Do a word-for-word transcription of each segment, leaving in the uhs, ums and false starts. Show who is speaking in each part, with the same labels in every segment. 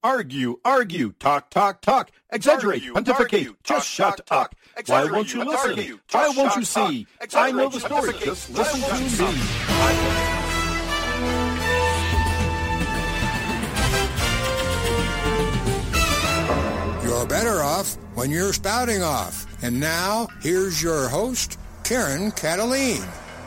Speaker 1: Argue, argue, talk, talk, talk, exaggerate,
Speaker 2: Argue,
Speaker 1: pontificate,
Speaker 2: argue,
Speaker 1: just
Speaker 2: talk,
Speaker 1: shut
Speaker 2: talk,
Speaker 1: up.
Speaker 2: talk,
Speaker 1: Why
Speaker 2: exaggerate,
Speaker 1: won't you listen?
Speaker 2: argue,
Speaker 1: Why
Speaker 2: just
Speaker 1: won't you
Speaker 2: shut
Speaker 1: see?
Speaker 2: up,
Speaker 1: I know the
Speaker 2: exaggerate,
Speaker 1: story.
Speaker 2: pontificate,
Speaker 1: Just
Speaker 2: just
Speaker 1: listen to
Speaker 2: shut
Speaker 1: me.
Speaker 3: You're better off when you're spouting off. And now, here's your host, Karen Cataline.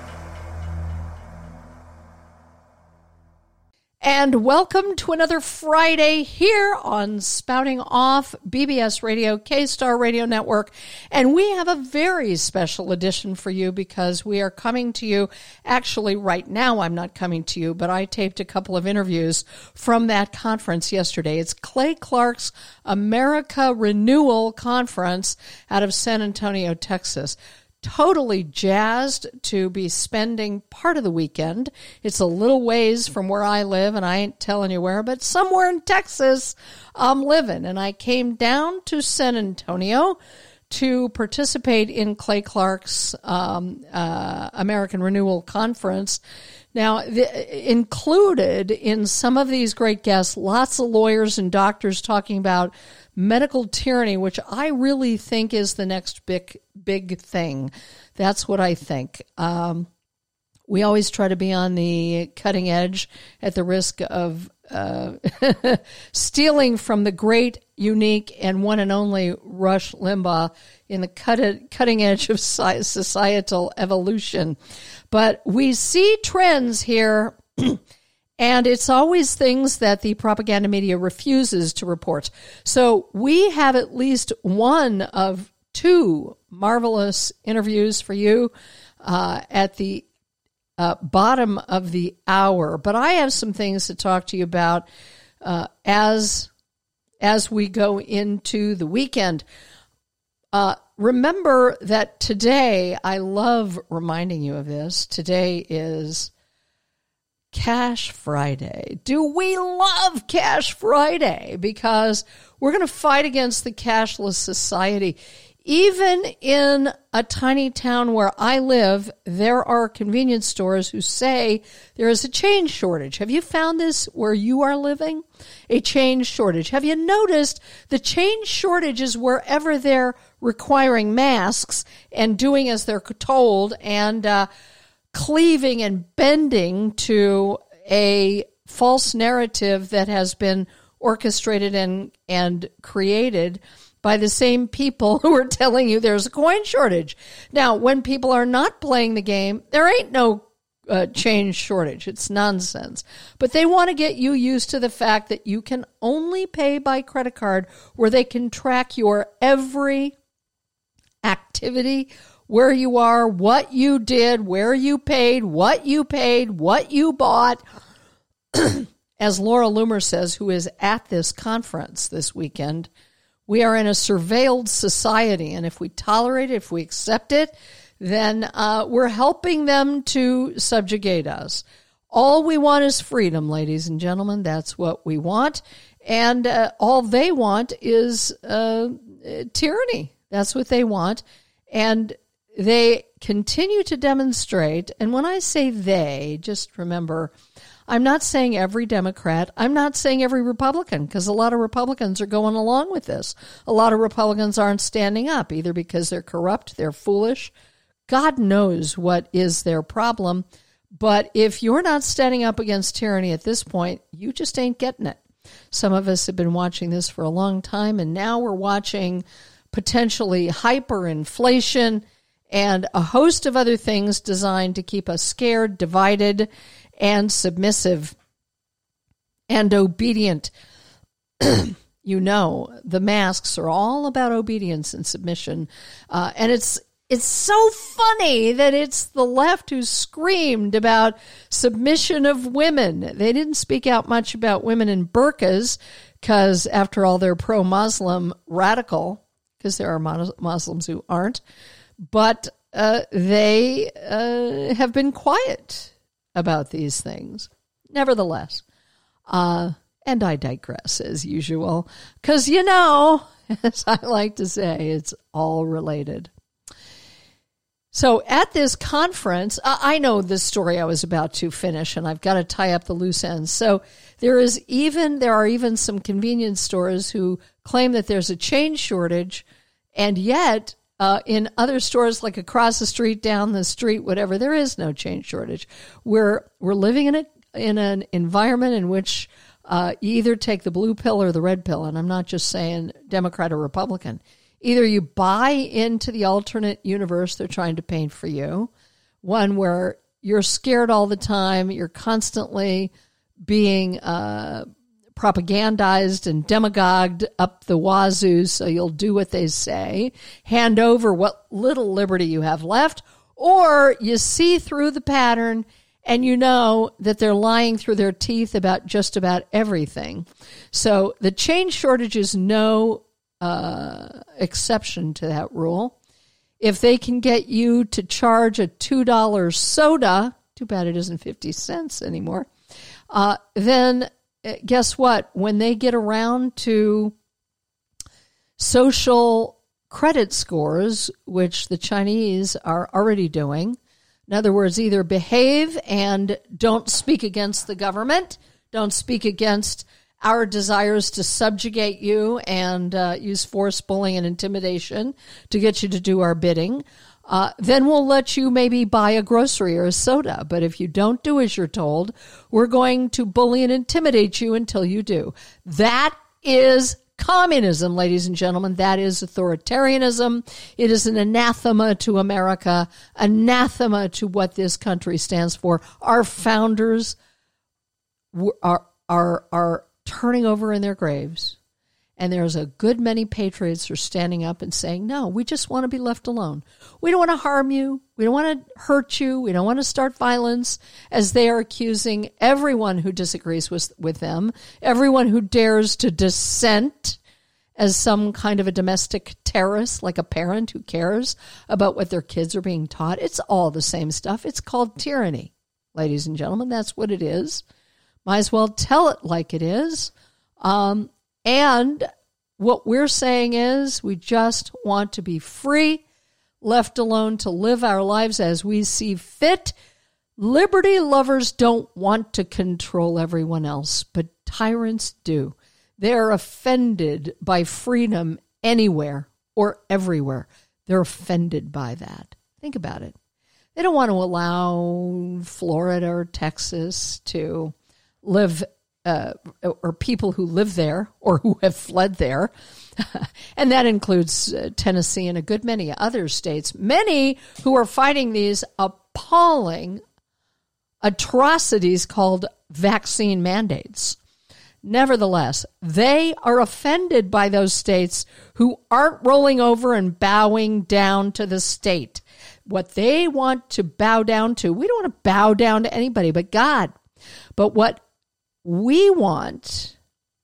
Speaker 4: And welcome to another Friday here on Spouting Off, B B S Radio, K-Star Radio Network. And we have a very special edition for you because we are coming to you, actually right now I'm not coming to you, but I taped a couple of interviews from that conference yesterday. It's Clay Clark's America Renewal Conference out of San Antonio, Texas. Totally jazzed to be spending part of the weekend. It's a little ways from where I live, and I ain't telling you where, but somewhere in Texas I'm living. And I came down to San Antonio to participate in Clay Clark's um, uh, American Renewal Conference. Now, the, included in some of these great guests, lots of lawyers and doctors talking about medical tyranny, which I really think is the next big, big thing. That's what I think. Um, we always try to be on the cutting edge at the risk of uh, stealing from the great, unique, and one and only Rush Limbaugh in the cut- cutting edge of societal evolution. But we see trends here, and it's always things that the propaganda media refuses to report. So we have at least one of two marvelous interviews for you uh, at the uh, bottom of the hour. But I have some things to talk to you about uh, as as we go into the weekend. Uh, remember that today, I love reminding you of this, today is Cash Friday. Do we love Cash Friday? Because we're going to fight against the cashless society. Even in a tiny town where I live, there are convenience stores who say there is a change shortage. Have you found this where you are living? A change shortage. Have you noticed the change shortage is wherever they're requiring masks and doing as they're told and uh, cleaving and bending to a false narrative that has been orchestrated and, and created by the same people who are telling you there's a coin shortage. Now, when people are not playing the game, there ain't no uh, change shortage. It's nonsense. But they want to get you used to the fact that you can only pay by credit card where they can track your every activity, where you are, what you did, where you paid, what you paid, what you bought. As Laura Loomer says, who is at this conference this weekend, we are in a surveilled society, and if we tolerate it, if we accept it, then uh, we're helping them to subjugate us. All we want is freedom, ladies and gentlemen. That's what we want. And uh, all they want is uh, tyranny. That's what they want. And they continue to demonstrate, and when I say they, just remember, I'm not saying every Democrat. I'm not saying every Republican, because a lot of Republicans are going along with this. A lot of Republicans aren't standing up, either because they're corrupt, they're foolish. God knows what is their problem. But if you're not standing up against tyranny at this point, you just ain't getting it. Some of us have been watching this for a long time, and now we're watching potentially hyperinflation and a host of other things designed to keep us scared, divided, and submissive and obedient. You know, the masks are all about obedience and submission. Uh, and it's it's so funny that it's the left who screamed about submission of women. They didn't speak out much about women in burqas because, after all, they're pro-Muslim radical, because there are Muslims who aren't. But uh, they uh, have been quiet about these things. Nevertheless, uh, and I digress as usual, because, you know, as I like to say, it's all related. So at this conference, I know this story I was about to finish, and I've got to tie up the loose ends. So there is even there are even some convenience stores who claim that there's a change shortage, and yet uh, in other stores like across the street, down the street, whatever, there is no change shortage. We're we're living in a in an environment in which uh, you either take the blue pill or the red pill, and I'm not just saying Democrat or Republican. Either you buy into the alternate universe they're trying to paint for you, one where you're scared all the time, you're constantly being uh, propagandized and demagogued up the wazoo, so you'll do what they say, hand over what little liberty you have left, or you see through the pattern and you know that they're lying through their teeth about just about everything. So the change shortage is no Uh, exception to that rule. If they can get you to charge a two dollar soda, too bad it isn't fifty cents anymore, uh, then guess what? When they get around to social credit scores, which the Chinese are already doing, in other words, either behave and don't speak against the government, don't speak against our desires to subjugate you and uh, use force, bullying, and intimidation to get you to do our bidding, uh, then we'll let you maybe buy a grocery or a soda. But if you don't do as you're told, we're going to bully and intimidate you until you do. That is communism, ladies and gentlemen. That is authoritarianism. It is an anathema to America, anathema to what this country stands for. Our founders are are are turning over in their graves, and there's a good many patriots who are standing up and saying, no, we just want to be left alone. We don't want to harm you. We don't want to hurt you. We don't want to start violence, as they are accusing everyone who disagrees with, with them, everyone who dares to dissent as some kind of a domestic terrorist, like a parent who cares about what their kids are being taught. It's all the same stuff. It's called tyranny, ladies and gentlemen. That's what it is. Might as well tell it like it is. Um, and what we're saying is we just want to be free, left alone to live our lives as we see fit. Liberty lovers don't want to control everyone else, but tyrants do. They're offended by freedom anywhere or everywhere. They're offended by that. Think about it. They don't want to allow Florida or Texas to live, uh, or people who live there or who have fled there. And that includes uh, Tennessee and a good many other states, many who are fighting these appalling atrocities called vaccine mandates. Nevertheless, they are offended by those states who aren't rolling over and bowing down to the state. What they want to bow down to, we don't want to bow down to anybody but God. But what we want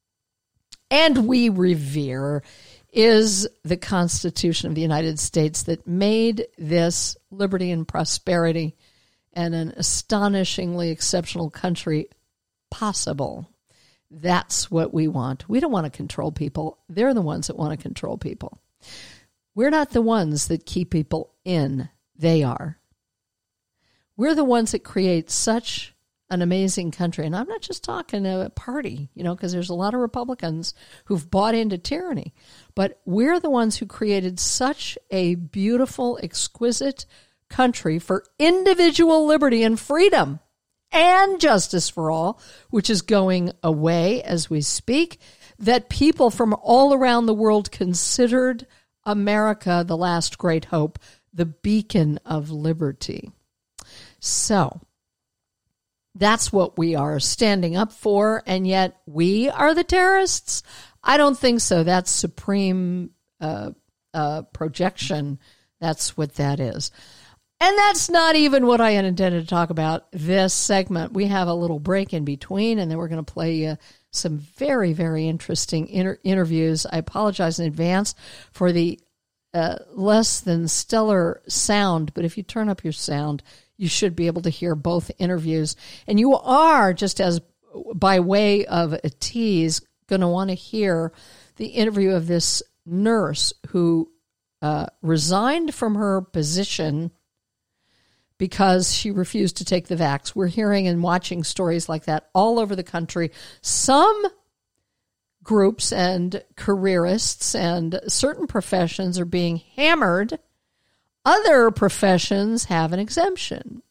Speaker 4: and we revere is the Constitution of the United States that made this liberty and prosperity and an astonishingly exceptional country possible. That's what we want. We don't want to control people. They're the ones that want to control people. We're not the ones that keep people in. They are. We're the ones that create such an amazing country. And I'm not just talking a party, you know, because there's a lot of Republicans who've bought into tyranny. But we're the ones who created such a beautiful, exquisite country for individual liberty and freedom and justice for all, which is going away as we speak, that people from all around the world considered America the last great hope, the beacon of liberty. So that's what we are standing up for, and yet we are the terrorists? I don't think so. That's supreme uh, uh, projection. That's what that is. And that's not even what I intended to talk about this segment. We have a little break in between, and then we're going to play you some very, very interesting inter- interviews. I apologize in advance for the uh, less than stellar sound, but if you turn up your sound, you should be able to hear both interviews. And you are, just as by way of a tease, going to want to hear the interview of this nurse who uh, resigned from her position because she refused to take the vax. We're hearing and watching stories like that all over the country. Some groups and careerists and certain professions are being hammered. Other professions have an exemption.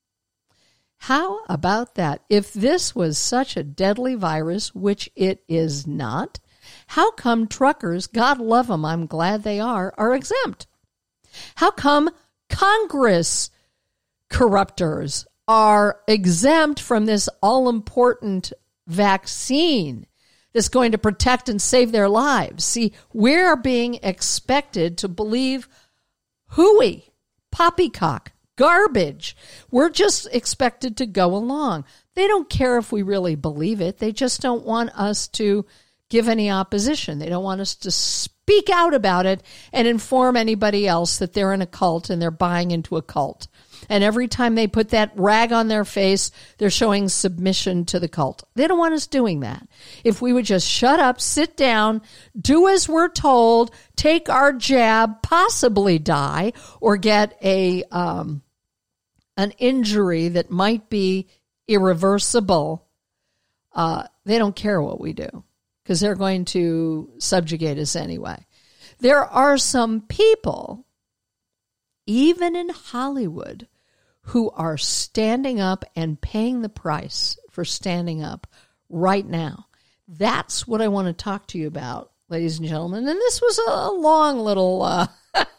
Speaker 4: How about that? If this was such a deadly virus, which it is not, how come truckers, God love them, I'm glad they are, are exempt? How come Congress corruptors are exempt from this all-important vaccine that's going to protect and save their lives? See, we're being expected to believe hooey, poppycock, garbage. We're just expected to go along. They don't care if we really believe it. They just don't want us to give any opposition. They don't want us to speak out about it and inform anybody else that they're in a cult and they're buying into a cult. And every time they put that rag on their face, they're showing submission to the cult. They don't want us doing that. If we would just shut up, sit down, do as we're told, take our jab, possibly die, or get a um, an injury that might be irreversible, uh, they don't care what we do because they're going to subjugate us anyway. There are some people, even in Hollywood, who are standing up and paying the price for standing up right now. That's what I want to talk to you about, ladies and gentlemen. And this was a long little uh,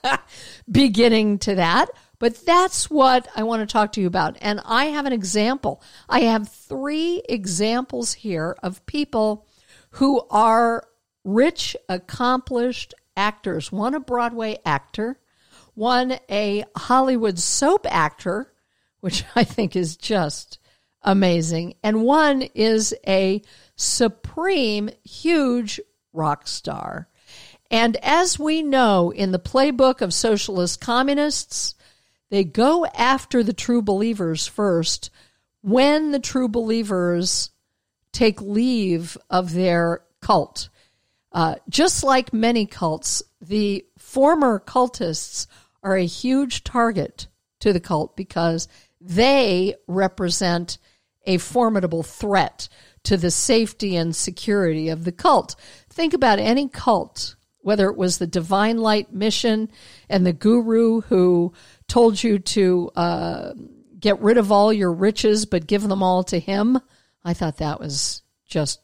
Speaker 4: beginning to that, but that's what I want to talk to you about. And I have an example. I have three examples here of people who are rich, accomplished actors. One a Broadway actor, one a Hollywood soap actor, which I think is just amazing, and one is a supreme, huge rock star. And as we know in the playbook of socialist communists, they go after the true believers first when the true believers take leave of their cult. Uh, just like many cults, the former cultists are a huge target to the cult because they represent a formidable threat to the safety and security of the cult. Think about any cult, whether it was the Divine Light Mission and the guru who told you to uh, get rid of all your riches but give them all to him. I thought that was just,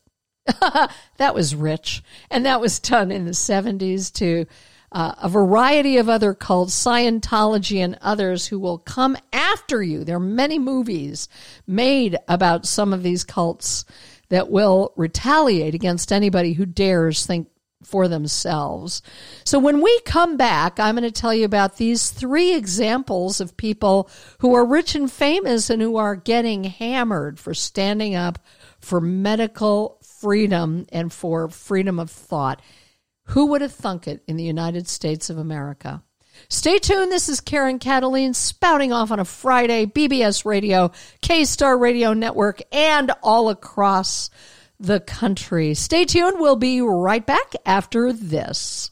Speaker 4: that was rich. And that was done in the seventies to Uh, a variety of other cults, Scientology and others who will come after you. There are many movies made about some of these cults that will retaliate against anybody who dares think for themselves. So when we come back, I'm going to tell you about these three examples of people who are rich and famous and who are getting hammered for standing up for medical freedom and for freedom of thought. Who would have thunk it in the United States of America? Stay tuned. This is Karen Cataline spouting off on a Friday, B B S Radio, K-Star Radio Network, and all across the country. Stay tuned. We'll be right back after this.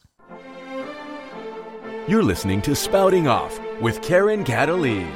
Speaker 1: You're listening to Spouting Off with Karen Cataline.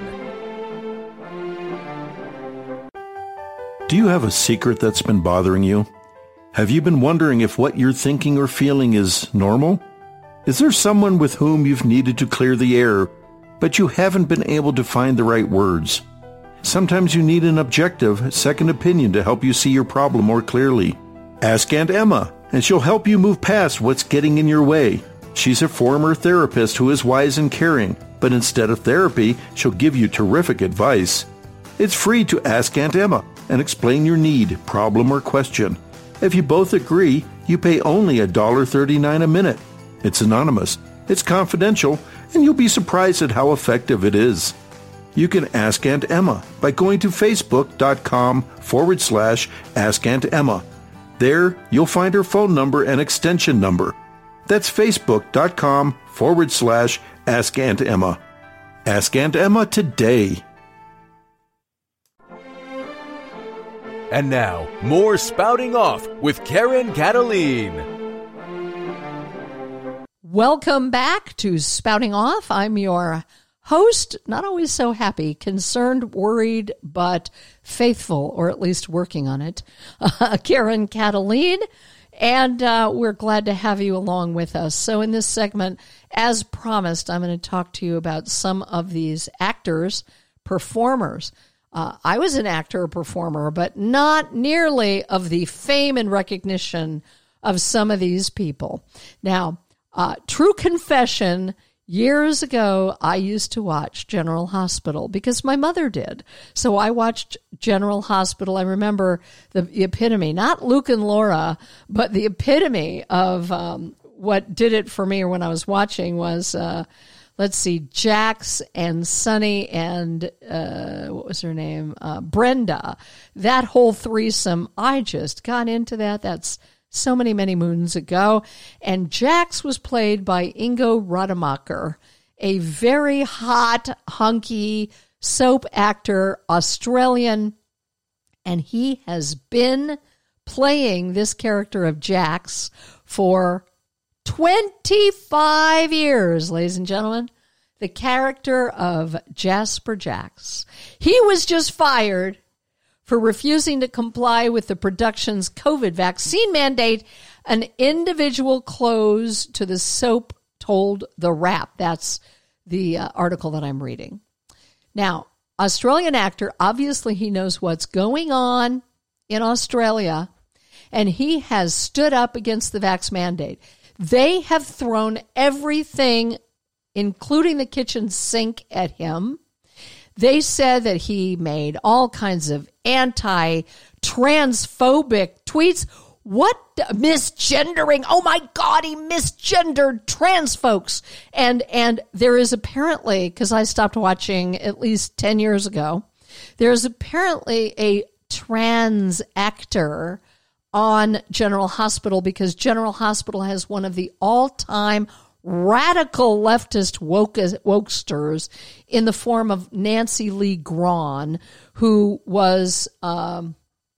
Speaker 2: Do you have a secret that's been bothering you? Have you been wondering if what you're thinking or feeling is normal? Is there someone with whom you've needed to clear the air, but you haven't been able to find the right words? Sometimes you need an objective, second opinion to help you see your problem more clearly. Ask Aunt Emma, and she'll help you move past what's getting in your way. She's a former therapist who is wise and caring, but instead of therapy, she'll give you terrific advice. It's free to ask Aunt Emma and explain your need, problem, or question. If you both agree, you pay only one dollar and thirty-nine cents a minute. It's anonymous, it's confidential, and you'll be surprised at how effective it is. You can ask Aunt Emma by going to facebook.com forward slash Ask Aunt Emma. There, you'll find her phone number and extension number. That's facebook.com forward slash Ask Aunt Emma. Ask Aunt Emma today.
Speaker 1: And now, more Spouting Off with Karen Cataline.
Speaker 4: Welcome back to Spouting Off. I'm your host, not always so happy, concerned, worried, but faithful, or at least working on it, uh, Karen Kataline. And uh, we're glad to have you along with us. So in this segment, as promised, I'm going to talk to you about some of these actors, performers. Uh, I was an actor or performer, but not nearly of the fame and recognition of some of these people. Now, uh, true confession, years ago, I used to watch General Hospital because my mother did. So I watched General Hospital. I remember the, the epitome, not Luke and Laura, but the epitome of um, what did it for me when I was watching was, uh, let's see, Jax and Sunny and, uh, what was her name? Uh, Brenda. That whole threesome, I just got into that. That's so many, many moons ago. And Jax was played by Ingo Rademacher, a very hot, hunky soap actor, Australian. And he has been playing this character of Jax for twenty-five years, ladies and gentlemen. The character of Jasper Jax. He was just fired for refusing to comply with the production's COVID vaccine mandate. An individual close to the soap told The Wrap. That's the uh, article that I'm reading. Now, Australian actor, obviously he knows what's going on in Australia, and he has stood up against the vax mandate. They have thrown everything, including the kitchen sink, at him. They said that he made all kinds of anti-transphobic tweets. What? Misgendering. Oh, my God, he misgendered trans folks. And and there is apparently, because I stopped watching at least ten years ago, there's apparently a trans actor on General Hospital because General Hospital has one of the all-time radical leftist woke, wokesters in the form of Nancy Lee Grahn, who was um,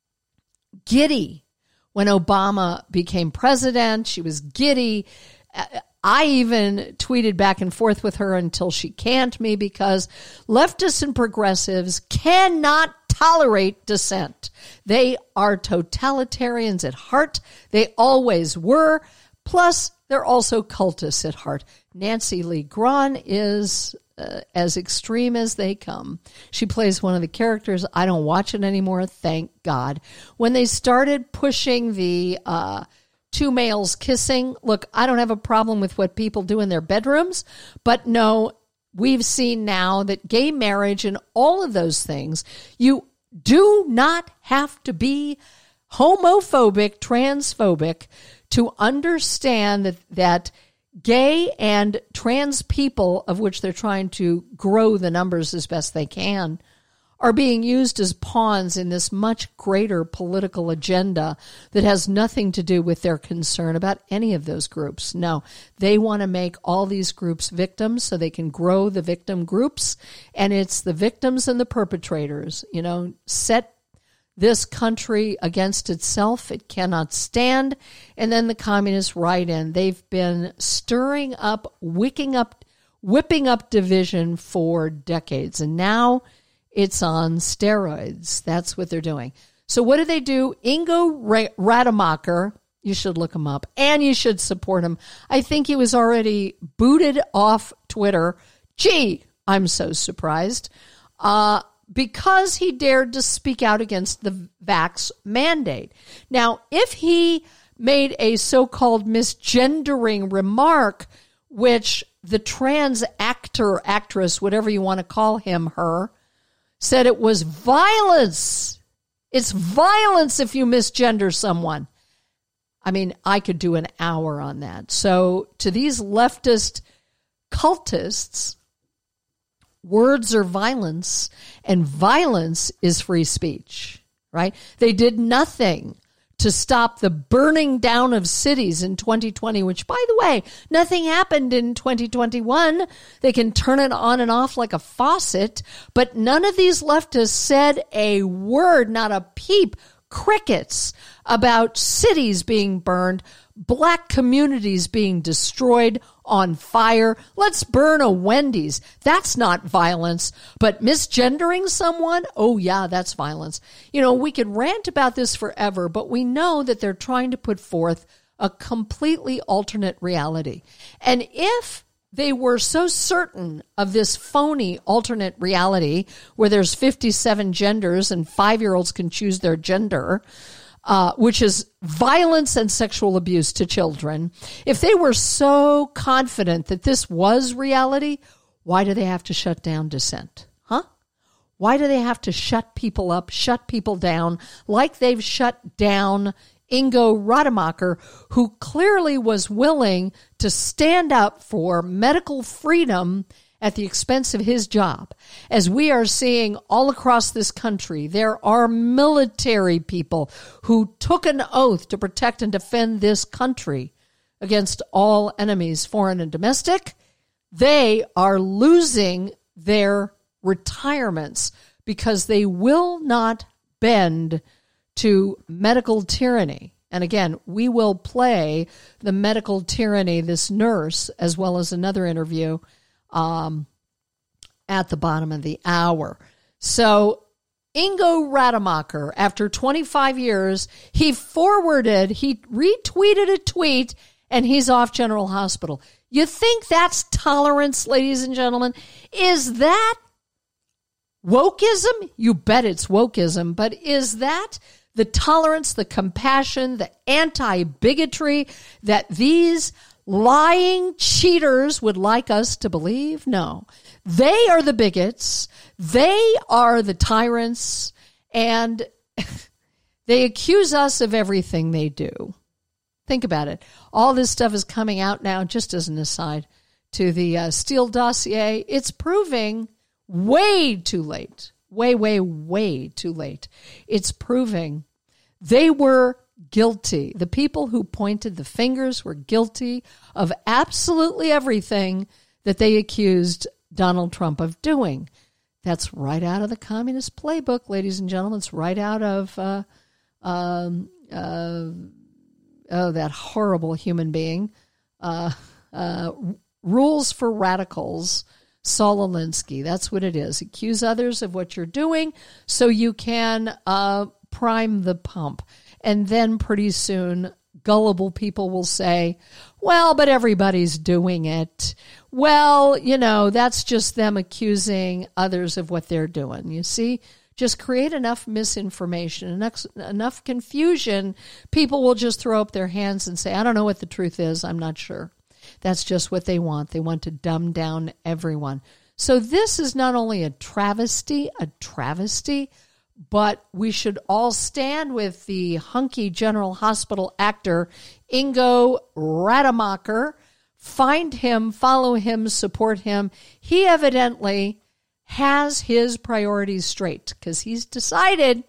Speaker 4: giddy when Obama became president. She was giddy. I even tweeted back and forth with her until she canned me because leftists and progressives cannot tolerate dissent. They are totalitarians at heart. They always were. Plus, they're also cultists at heart. Nancy Lee Grahn is uh, as extreme as they come. She plays one of the characters. I don't watch it anymore, thank God. When they started pushing the uh, two males kissing, look, I don't have a problem with what people do in their bedrooms, but no, we've seen now that gay marriage and all of those things, you do not have to be homophobic, transphobic, to understand that, that gay and trans people, of which they're trying to grow the numbers as best they can, are being used as pawns in this much greater political agenda that has nothing to do with their concern about any of those groups. No, they want to make all these groups victims so they can grow the victim groups, and it's the victims and the perpetrators, you know, set this country against itself. It cannot stand. And then the communists ride in. They've been stirring up, wicking up, whipping up division for decades. And now it's on steroids. That's what they're doing. So what do they do? Ingo Rademacher, you should look him up, and you should support him. I think he was already booted off Twitter. Gee, I'm so surprised. Uh, because he dared to speak out against the vax mandate. Now, if he made a so-called misgendering remark, which the trans actor, actress, whatever you want to call him, her, said it was violence. It's violence if you misgender someone. I mean, I could do an hour on that. So to these leftist cultists, words are violence, and violence is free speech, right? They did nothing to stop the burning down of cities in twenty twenty, which, by the way, nothing happened in twenty twenty-one. They can turn it on and off like a faucet, but none of these leftists said a word, not a peep, crickets, about cities being burned black communities being destroyed, on fire. Let's burn a Wendy's. That's not violence. But misgendering someone, oh yeah, that's violence. You know, we could rant about this forever, but we know that they're trying to put forth a completely alternate reality. And if they were so certain of this phony alternate reality where there's fifty-seven genders and five-year-olds can choose their gender, uh, which is violence and sexual abuse to children, if they were so confident that this was reality, why do they have to shut down dissent? Huh? Why do they have to shut people up, shut people down, like they've shut down Ingo Rademacher, who clearly was willing to stand up for medical freedom at the expense of his job? As we are seeing all across this country, there are military people who took an oath to protect and defend this country against all enemies, foreign and domestic. They are losing their retirements because they will not bend to medical tyranny. And again, we will play the medical tyranny, this nurse, as well as another interview um, at the bottom of the hour. So Ingo Rademacher, after twenty-five years, he forwarded, he retweeted a tweet, and he's off General Hospital. You think that's tolerance, ladies and gentlemen? Is that wokeism? You bet it's wokeism, but is that the tolerance, the compassion, the anti-bigotry that these lying cheaters would like us to believe? No. They are the bigots. They are the tyrants. And they accuse us of everything they do. Think about it. All this stuff is coming out now, just as an aside, to the uh, Steele dossier. It's proving way too late. Way, way, way too late. It's proving they were guilty. The people who pointed the fingers were guilty of absolutely everything that they accused Donald Trump of doing. That's right out of the communist playbook, ladies and gentlemen. It's right out of uh, um, uh, oh, that horrible human being. Uh, uh, Rules for Radicals, Saul Alinsky. That's what it is. Accuse others of what you're doing so you can uh, prime the pump. And then pretty soon, gullible people will say, well, but everybody's doing it. Well, you know, that's just them accusing others of what they're doing. You see, just create enough misinformation, enough, enough confusion, people will just throw up their hands and say, I don't know what the truth is. I'm not sure. That's just what they want. They want to dumb down everyone. So this is not only a travesty, a travesty, but we should all stand with the hunky General Hospital actor, Ingo Rademacher. Find him, follow him, support him. He evidently has his priorities straight because he's decided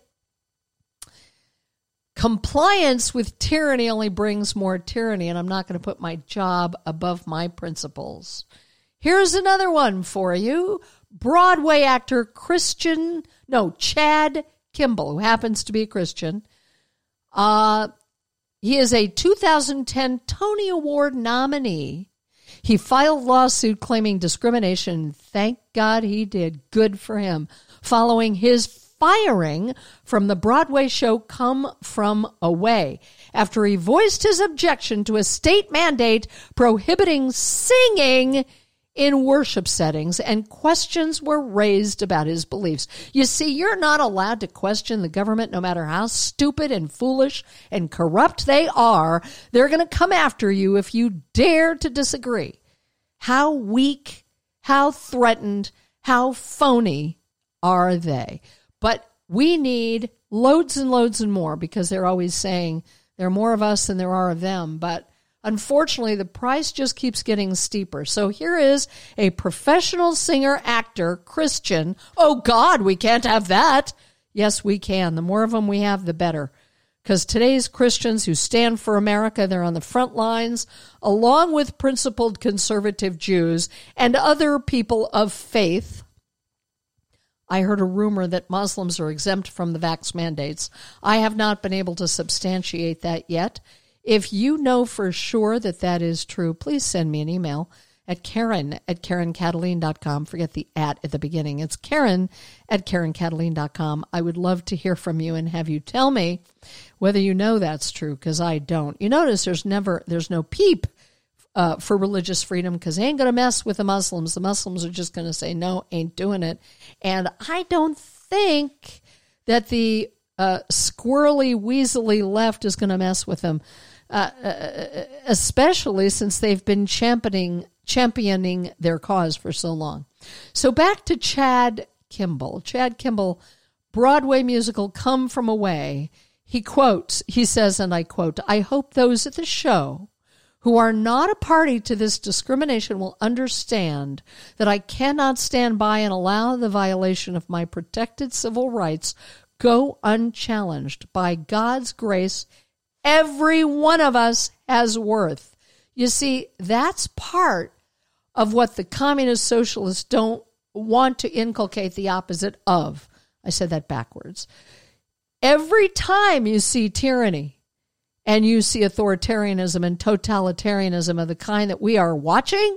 Speaker 4: compliance with tyranny only brings more tyranny, and I'm not going to put my job above my principles. Here's another one for you. Broadway actor Christian, no, Chad Kimball, who happens to be a Christian. Uh, he is a two thousand ten Tony Award nominee. He filed lawsuit claiming discrimination. Thank God he did. Good for him. Following his firing from the Broadway show Come From Away after he voiced his objection to a state mandate prohibiting singing in worship settings, and questions were raised about his beliefs. You see, you're not allowed to question the government no matter how stupid and foolish and corrupt they are. They're going to come after you if you dare to disagree. How weak, how threatened, how phony are they? But we need loads and loads and more because they're always saying there are more of us than there are of them. But unfortunately, the price just keeps getting steeper. So here is a professional singer, actor, Christian. Oh, God, we can't have that. Yes, we can. The more of them we have, the better. Because today's Christians who stand for America, they're on the front lines, along with principled conservative Jews and other people of faith. I heard a rumor that Muslims are exempt from the vax mandates. I have not been able to substantiate that yet. If you know for sure that that is true, please send me an email at Karen at Karen Cataline dot com. Forget the at at the beginning. It's Karen at Karen Cataline dot com. I would love to hear from you and have you tell me whether you know that's true, because I don't. You notice there's never, there's no peep uh, for religious freedom, because they ain't going to mess with the Muslims. The Muslims are just going to say, no, ain't doing it. And I don't think that the uh, squirrely, weaselly left is going to mess with them, uh, uh, especially since they've been championing championing their cause for so long. So back to Chad Kimball. Chad Kimball, Broadway musical Come From Away. He quotes, he says, and I quote, "I hope those at the show who are not a party to this discrimination will understand that I cannot stand by and allow the violation of my protected civil rights go unchallenged. By God's grace, every one of us has worth." You see, that's part of what the communist socialists don't want to inculcate, the opposite of. I said that backwards. Every time you see tyranny and you see authoritarianism and totalitarianism of the kind that we are watching,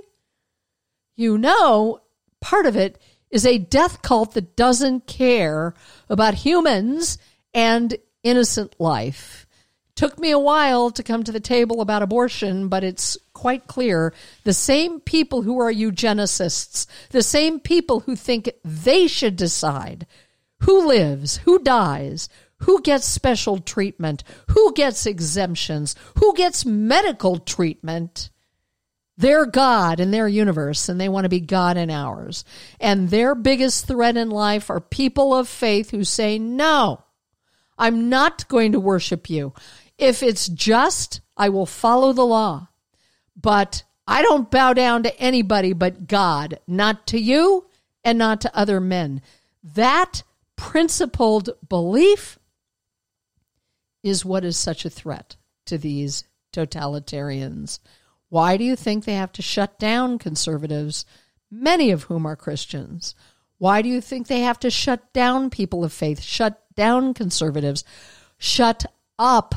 Speaker 4: you know part of it is a death cult that doesn't care about humans and innocent life. Took me a while to come to the table about abortion, but it's quite clear the same people who are eugenicists, the same people who think they should decide who lives, who dies, who gets special treatment, who gets exemptions, who gets medical treatment, they're God in their universe, and they want to be God in ours. And their biggest threat in life are people of faith who say, no, I'm not going to worship you. If it's just, I will follow the law. But I don't bow down to anybody but God, not to you and not to other men. That principled belief is what is such a threat to these totalitarians. Why do you think they have to shut down conservatives, many of whom are Christians? Why do you think they have to shut down people of faith, shut down conservatives, shut up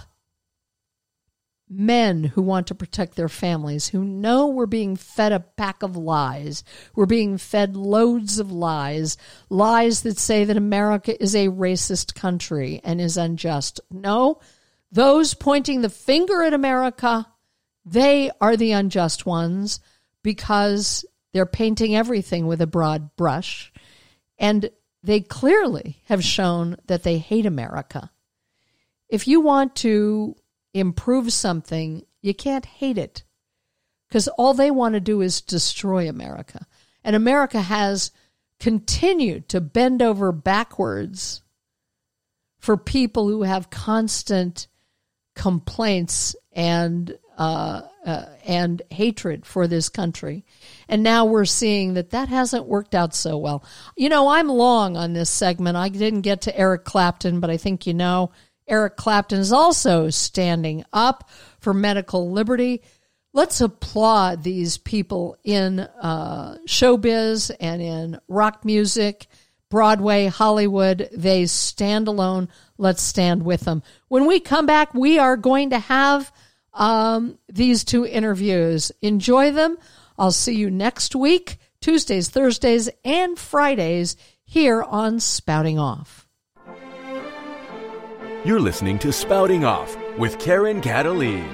Speaker 4: men who want to protect their families, who know we're being fed a pack of lies? We're being fed loads of lies, lies that say that America is a racist country and is unjust. No, those pointing the finger at America, they are the unjust ones, because they're painting everything with a broad brush, and they clearly have shown that they hate America. If you want to improve something, you can't hate it, because all they want to do is destroy America. And America has continued to bend over backwards for people who have constant complaints and uh, uh, and hatred for this country. And now we're seeing that that hasn't worked out so well. You know, I'm long on this segment. I didn't get to Eric Clapton, but I think you know Eric Clapton is also standing up for medical liberty. Let's applaud these people in uh, showbiz and in rock music, Broadway, Hollywood. They stand alone. Let's stand with them. When we come back, we are going to have um, these two interviews. Enjoy them. I'll see you next week, Tuesdays, Thursdays, and Fridays here on Spouting Off.
Speaker 1: You're listening to Spouting Off with Karen Cataline.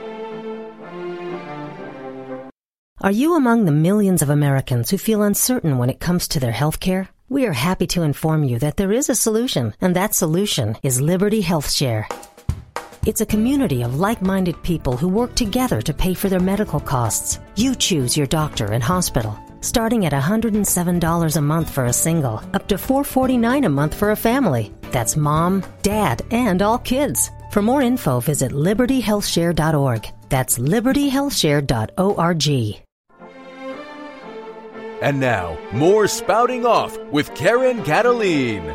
Speaker 5: Are you among the millions of Americans who feel uncertain when it comes to their health care? We are happy to inform you that there is a solution, and that solution is Liberty Health Share. It's a community of like-minded people who work together to pay for their medical costs. You choose your doctor and hospital, starting at one hundred seven dollars a month for a single, up to four hundred forty-nine dollars a month for a family. That's mom, dad, and all kids. For more info, visit liberty health share dot org. That's liberty health share dot org.
Speaker 1: And now, more Spouting Off with Karen Cataline.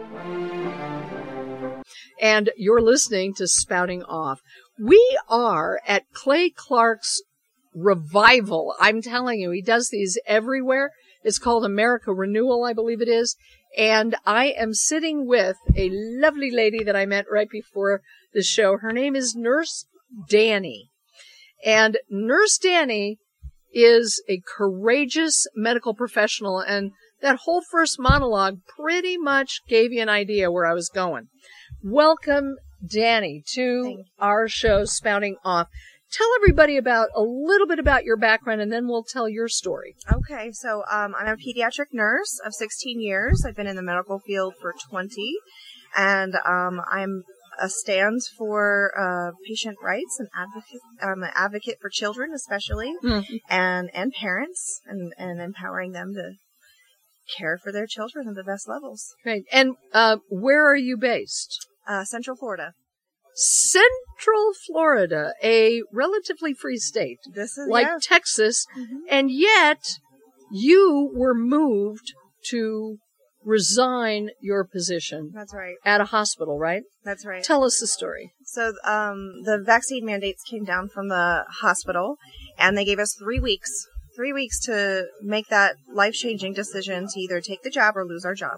Speaker 4: And you're listening to Spouting Off. We are at Clay Clark's revival. I'm telling you, he does these everywhere. It's called America Renewal, I believe it is. And I am sitting with a lovely lady that I met right before the show. Her name is Nurse Danny. And Nurse Danny is a courageous medical professional, and that whole first monologue pretty much gave you an idea where I was going. Welcome, Danny, to our show, Spouting Off. Tell everybody about a little bit about your background, and then we'll tell your story.
Speaker 6: Okay, so um, I'm a pediatric nurse of sixteen years. I've been in the medical field for twenty, and um, I'm a stand for uh, patient rights and advocate. I'm an advocate for children, especially, mm-hmm. and and parents, and, and empowering them to care for their children at the best levels.
Speaker 4: Great. And uh, where are you based?
Speaker 6: Uh, Central Florida.
Speaker 4: Central Florida, a relatively free state,
Speaker 6: this is
Speaker 4: like
Speaker 6: yeah.
Speaker 4: Texas,
Speaker 6: mm-hmm.
Speaker 4: and yet you were moved to resign your position.
Speaker 6: That's right.
Speaker 4: At a hospital, right?
Speaker 6: That's right.
Speaker 4: Tell us the story.
Speaker 6: So um, the vaccine mandates came down from the hospital, and they gave us three weeks, three weeks to make that life-changing decision to either take the job or lose our job.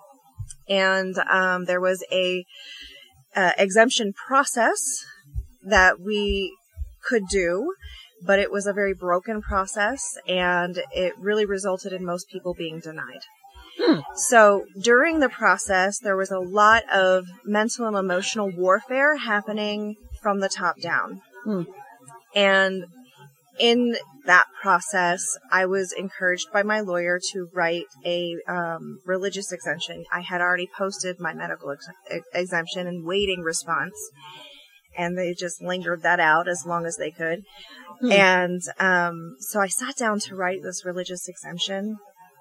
Speaker 6: And um, there was a Uh, exemption process that we could do, but it was a very broken process, and it really resulted in most people being denied. Hmm. So during the process, there was a lot of mental and emotional warfare happening from the top down. Hmm. And in that process, I was encouraged by my lawyer to write a um, religious exemption. I had already posted my medical ex- exemption and waiting response, and they just lingered that out as long as they could. Hmm. And um, so I sat down to write this religious exemption,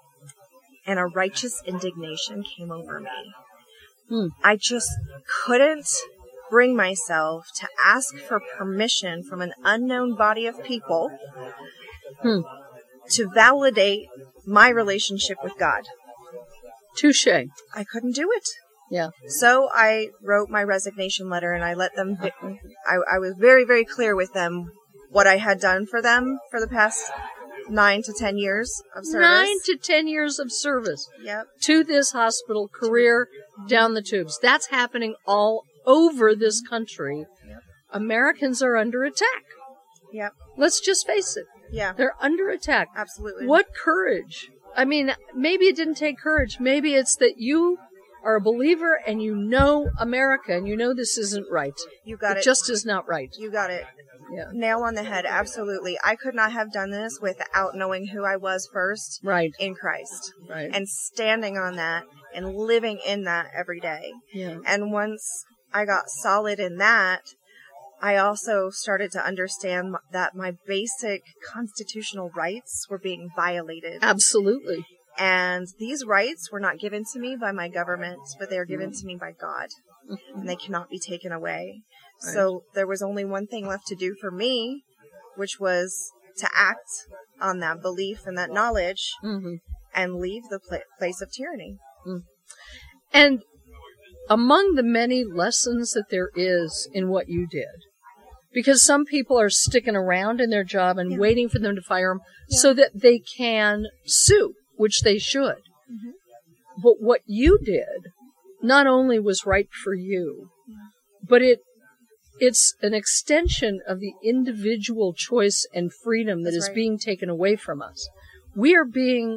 Speaker 6: and a righteous indignation came over me. Hmm. I just couldn't bring myself to ask for permission from an unknown body of people hmm. to validate my relationship with God.
Speaker 4: Touche.
Speaker 6: I couldn't do it.
Speaker 4: Yeah.
Speaker 6: So I wrote my resignation letter, and I let them, I, I was very, very clear with them what I had done for them for the past nine to ten years of service.
Speaker 4: Nine to ten years of service.
Speaker 6: Yep.
Speaker 4: To this hospital, career down the tubes. That's happening all over this country.
Speaker 6: Yep.
Speaker 4: Americans are under attack.
Speaker 6: Yep.
Speaker 4: Let's just face it.
Speaker 6: Yeah.
Speaker 4: They're under attack.
Speaker 6: Absolutely.
Speaker 4: What courage? I mean, maybe it didn't take courage. Maybe it's that you are a believer and you know America and you know this isn't right.
Speaker 6: You got it.
Speaker 4: It just is not right.
Speaker 6: You got it.
Speaker 4: Yeah.
Speaker 6: Nail on the head. Absolutely. I could not have done this without knowing who I was first.
Speaker 4: Right.
Speaker 6: In Christ.
Speaker 4: Right.
Speaker 6: And standing on that and living in that every day.
Speaker 4: Yeah.
Speaker 6: And once I got solid in that, I also started to understand that my basic constitutional rights were being violated.
Speaker 4: Absolutely.
Speaker 6: And these rights were not given to me by my government, but they are given mm. to me by God. Mm-hmm. And they cannot be taken away. Right. So there was only one thing left to do for me, which was to act on that belief and that knowledge mm-hmm. and leave the pl- place of tyranny.
Speaker 4: Mm. And among the many lessons that there is in what you did, because some people are sticking around in their job and yeah. waiting for them to fire them yeah. so that they can sue, which they should. Mm-hmm. But what you did not only was right for you, yeah. but it it's an extension of the individual choice and freedom that That's is right. being taken away from us. We are being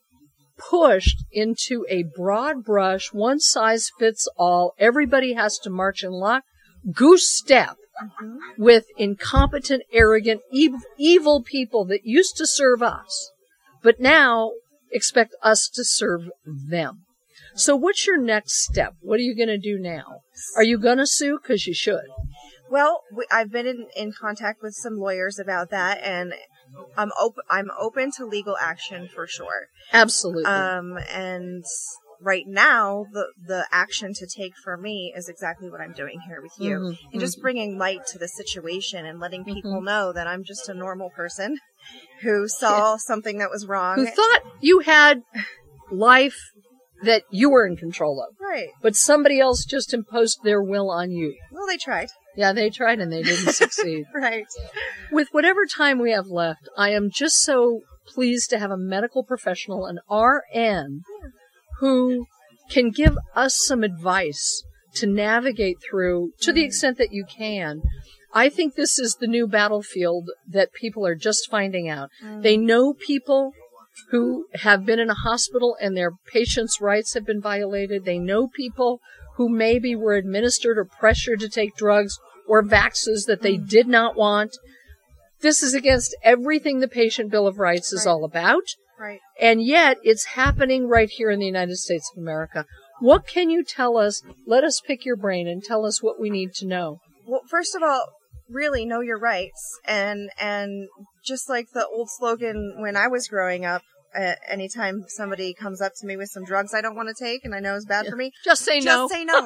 Speaker 4: pushed into a broad brush, one size fits all, everybody has to march in lock, goose step mm-hmm. with incompetent, arrogant, evil, evil people that used to serve us, but now expect us to serve them. So what's your next step? What are you going to do now? Are you going to sue? Because you should.
Speaker 6: Well, we, I've been in, in contact with some lawyers about that, and I'm open. I'm open to legal action for sure.
Speaker 4: Absolutely.
Speaker 6: Um, and right now, the the action to take for me is exactly what I'm doing here with you, mm-hmm. and just bringing light to the situation and letting people mm-hmm. know that I'm just a normal person who saw something that was wrong,
Speaker 4: who thought you had life that you were in control of,
Speaker 6: right?
Speaker 4: But somebody else just imposed their will on you.
Speaker 6: Well, they tried.
Speaker 4: Yeah, they tried and they didn't succeed.
Speaker 6: Right.
Speaker 4: With whatever time we have left, I am just so pleased to have a medical professional, an R N, who can give us some advice to navigate through, to the extent that you can, I think this is the new battlefield that people are just finding out. Mm. They know people who have been in a hospital and their patients' rights have been violated. They know people who maybe were administered or pressured to take drugs or vaccines that they mm. did not want. This is against everything the Patient Bill of Rights is right. all about.
Speaker 6: Right.
Speaker 4: And yet it's happening right here in the United States of America. What can you tell us? Let us pick your brain and tell us what we need to know.
Speaker 6: Well, first of all, really know your rights. And, and just like the old slogan when I was growing up, uh, anytime somebody comes up to me with some drugs I don't want to take and I know is bad
Speaker 4: yeah.
Speaker 6: for me,
Speaker 4: just say
Speaker 6: just
Speaker 4: no.
Speaker 6: Just say no.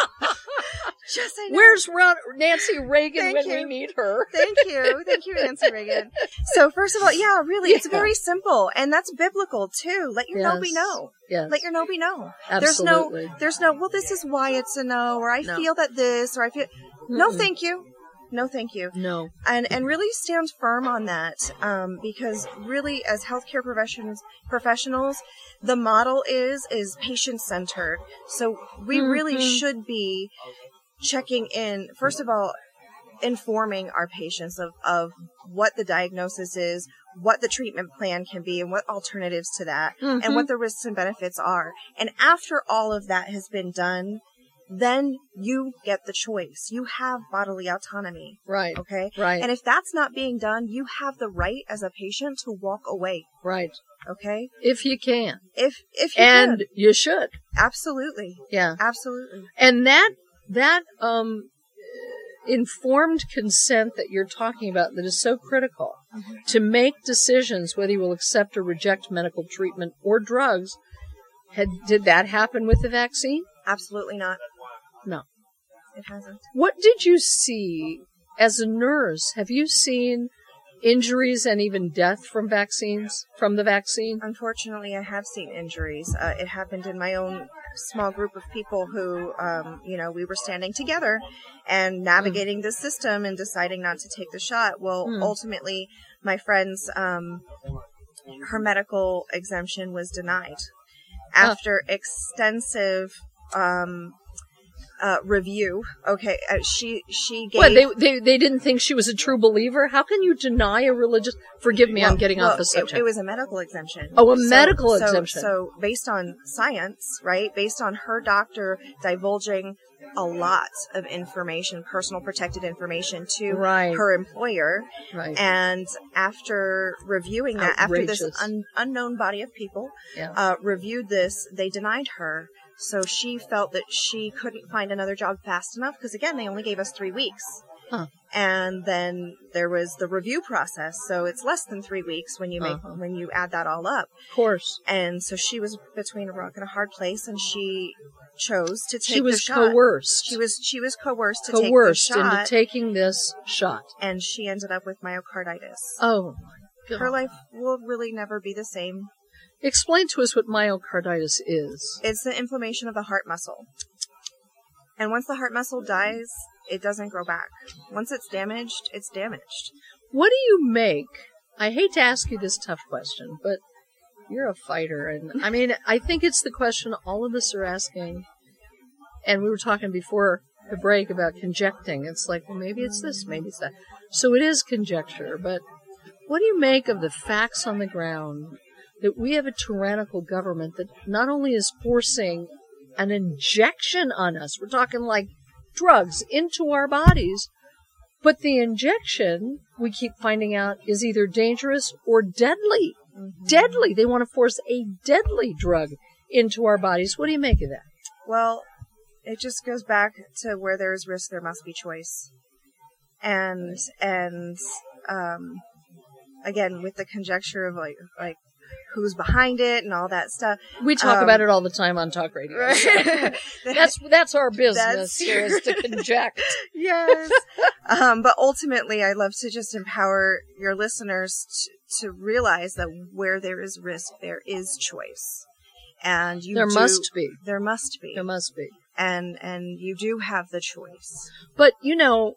Speaker 6: Just say no.
Speaker 4: Where's Ron- Nancy Reagan
Speaker 6: Thank
Speaker 4: when
Speaker 6: you.
Speaker 4: we meet her?
Speaker 6: Thank you. Thank you, Nancy Reagan. So first of all, yeah, really, yeah. it's very simple. And that's biblical too. Let your
Speaker 4: yes.
Speaker 6: no be no.
Speaker 4: Yes.
Speaker 6: Let your no be no.
Speaker 4: Absolutely.
Speaker 6: There's no, there's no, well, this is why it's a no, or I
Speaker 4: no.
Speaker 6: feel that this, or I feel, Mm-mm. no, thank you. No, thank you.
Speaker 4: No.
Speaker 6: And and really stand firm on that, um, because really, as healthcare professions professionals, the model is is patient centered. So we mm-hmm. really should be checking in. First of all, informing our patients of of what the diagnosis is, what the treatment plan can be, and what alternatives to that, mm-hmm. and what the risks and benefits are. And after all of that has been done, then you get the choice. You have bodily autonomy.
Speaker 4: Right.
Speaker 6: Okay?
Speaker 4: Right.
Speaker 6: And if that's not being done, you have the right as a patient to walk away.
Speaker 4: Right.
Speaker 6: Okay?
Speaker 4: If you can.
Speaker 6: If if you
Speaker 4: and
Speaker 6: can.
Speaker 4: you should.
Speaker 6: Absolutely.
Speaker 4: Yeah.
Speaker 6: Absolutely.
Speaker 4: And that that um informed consent that you're talking about that is so critical mm-hmm. to make decisions whether you will accept or reject medical treatment or drugs. Had did that happen with the vaccine?
Speaker 6: Absolutely not.
Speaker 4: No.
Speaker 6: It hasn't.
Speaker 4: What did you see as a nurse? Have you seen injuries and even death from vaccines, from the vaccine?
Speaker 6: Unfortunately, I have seen injuries. Uh, it happened in my own small group of people who, um, you know, we were standing together and navigating mm. the system and deciding not to take the shot. Well, mm. ultimately, my friend's, um, her medical exemption was denied after oh. extensive um, uh, review. Okay, uh, she she gave.
Speaker 4: What, they, they they didn't think she was a true believer? How can you deny a religious? Forgive me, well, I'm getting
Speaker 6: well,
Speaker 4: off the subject.
Speaker 6: It, it was a medical exemption.
Speaker 4: Oh, a
Speaker 6: so,
Speaker 4: medical
Speaker 6: so,
Speaker 4: exemption.
Speaker 6: So based on science, right? Based on her doctor divulging a lot of information, personal protected information to
Speaker 4: right.
Speaker 6: her employer.
Speaker 4: Right.
Speaker 6: And after reviewing that,
Speaker 4: Outrageous.
Speaker 6: after this un- unknown body of people
Speaker 4: yeah.
Speaker 6: uh, reviewed this, they denied her. So she felt that she couldn't find another job fast enough because, again, they only gave us three weeks.
Speaker 4: Huh.
Speaker 6: And then there was the review process. So it's less than three weeks when you make
Speaker 4: uh-huh.
Speaker 6: when you add that all up.
Speaker 4: Of course.
Speaker 6: And so she was between a rock and a hard place, and she chose to take
Speaker 4: she was
Speaker 6: the shot.
Speaker 4: coerced.
Speaker 6: She was she was coerced to
Speaker 4: coerced
Speaker 6: take the shot
Speaker 4: into taking this shot,
Speaker 6: and she ended up with myocarditis.
Speaker 4: Oh my God!
Speaker 6: Her life will really never be the same.
Speaker 4: Explain to us what myocarditis is.
Speaker 6: It's the inflammation of the heart muscle, and once the heart muscle dies, it doesn't grow back. Once it's damaged, it's damaged.
Speaker 4: What do you make? I hate to ask you this tough question, but you're a fighter, and I mean, I think it's the question all of us are asking. And we were talking before the break about conjecting. It's like, well, maybe it's this, maybe it's that. So it is conjecture, but what do you make of the facts on the ground that we have a tyrannical government that not only is forcing an injection on us, we're talking like drugs into our bodies, but the injection, we keep finding out, is either dangerous or deadly. Mm-hmm. Deadly. They want to force a deadly drug into our bodies. What do you make of that?
Speaker 6: Well, it just goes back to where there is risk, there must be choice. And, and, um, again, with the conjecture of like, like, who's behind it and all that stuff.
Speaker 4: We talk
Speaker 6: um,
Speaker 4: about it all the time on talk radio.
Speaker 6: Right.
Speaker 4: So that's, that's our business
Speaker 6: That's,
Speaker 4: here, is to conject.
Speaker 6: Yes. um, but ultimately, I love to just empower your listeners to, to realize that where there is risk, there is choice. And you
Speaker 4: There
Speaker 6: do,
Speaker 4: must be.
Speaker 6: There must be.
Speaker 4: There must be.
Speaker 6: And, and you do have the choice.
Speaker 4: But, you know,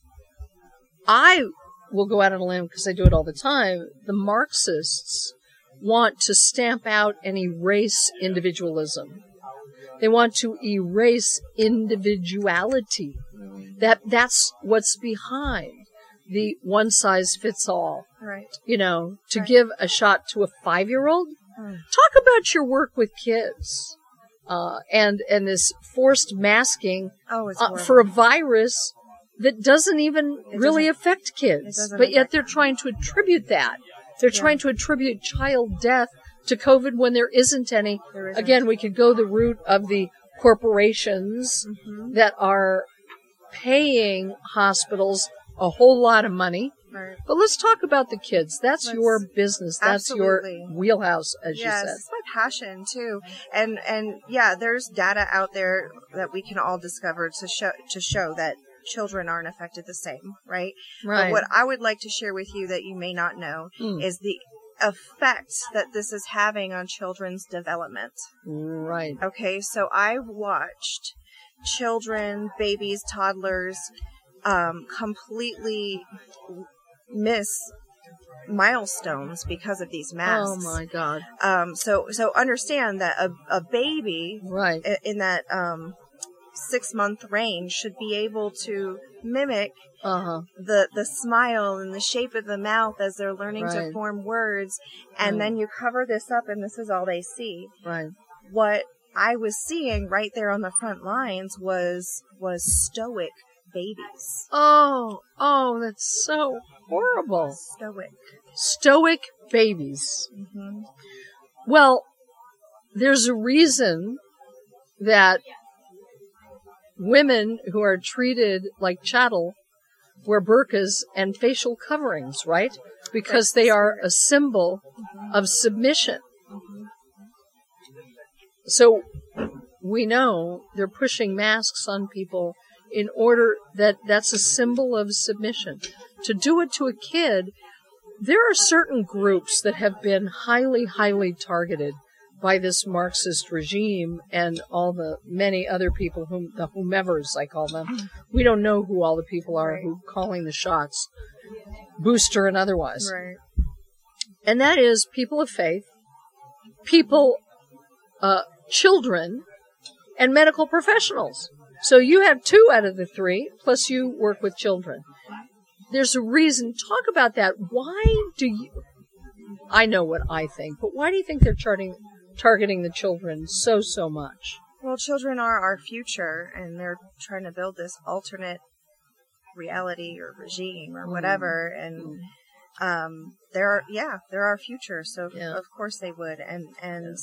Speaker 4: I will go out on a limb because I do it all the time. The Marxists want to stamp out and erase individualism. They want to erase individuality. That that's what's behind the one size fits all.
Speaker 6: Right.
Speaker 4: You know, to
Speaker 6: Right.
Speaker 4: give a shot to a five-year-old.
Speaker 6: Mm.
Speaker 4: Talk about your work with kids, uh, and and this forced masking
Speaker 6: Oh, it's
Speaker 4: uh,
Speaker 6: horrible.
Speaker 4: for a virus that doesn't even
Speaker 6: It
Speaker 4: really
Speaker 6: doesn't-
Speaker 4: affect
Speaker 6: it
Speaker 4: kids,
Speaker 6: doesn't
Speaker 4: but yet
Speaker 6: affect
Speaker 4: they're
Speaker 6: them.
Speaker 4: trying to attribute that. They're
Speaker 6: Yeah.
Speaker 4: trying to attribute child death to COVID when there isn't any.
Speaker 6: There isn't.
Speaker 4: Again, we could go the route of the corporations
Speaker 6: Mhm.
Speaker 4: that are paying hospitals a whole lot of money.
Speaker 6: Right.
Speaker 4: But let's talk about the kids. That's
Speaker 6: Let's-
Speaker 4: your business. That's
Speaker 6: absolutely.
Speaker 4: your wheelhouse, as
Speaker 6: Yes,
Speaker 4: you said.
Speaker 6: it's my passion too, and and yeah, there's data out there that we can all discover to show to show that children aren't affected the same, right?
Speaker 4: Right.
Speaker 6: But what I would like to share with you that you may not know
Speaker 4: Mm.
Speaker 6: is the effect that this is having on children's development.
Speaker 4: Right.
Speaker 6: Okay, so I've watched children, babies, toddlers, um, completely miss milestones because of these masks.
Speaker 4: Oh my God.
Speaker 6: Um, so, so understand that a, a baby
Speaker 4: Right.
Speaker 6: i- in that, um, six month range should be able to mimic
Speaker 4: Uh huh.
Speaker 6: the, the smile and the shape of the mouth as they're learning to
Speaker 4: Right.
Speaker 6: form words. And
Speaker 4: Right.
Speaker 6: then you cover this up and this is all they see.
Speaker 4: Right.
Speaker 6: What I was seeing right there on the front lines was, was stoic babies.
Speaker 4: Oh, oh, that's so horrible.
Speaker 6: Stoic.
Speaker 4: Stoic babies.
Speaker 6: hmm
Speaker 4: Well, there's a reason that women who are treated like chattel wear burqas and facial coverings, right? Because they are a symbol of submission. So we know they're pushing masks on people in order that that's a symbol of submission. To do it to a kid, there are certain groups that have been highly, highly targeted by this Marxist regime and all the many other people, whom the whomevers I call them. We don't know who all the people are
Speaker 6: Right.
Speaker 4: who are calling the shots, booster and otherwise.
Speaker 6: Right.
Speaker 4: And that is people of faith, people, uh, children, and medical professionals. So you have two out of the three, plus you work with children. There's a reason. Talk about that. Why do you, I know what I think, but why do you think they're charting, targeting the children so, so much?
Speaker 6: Well, children are our future, and they're trying to build this alternate reality or regime or whatever. And um, they're yeah, they're our future. So
Speaker 4: Yeah.
Speaker 6: of course they would. And and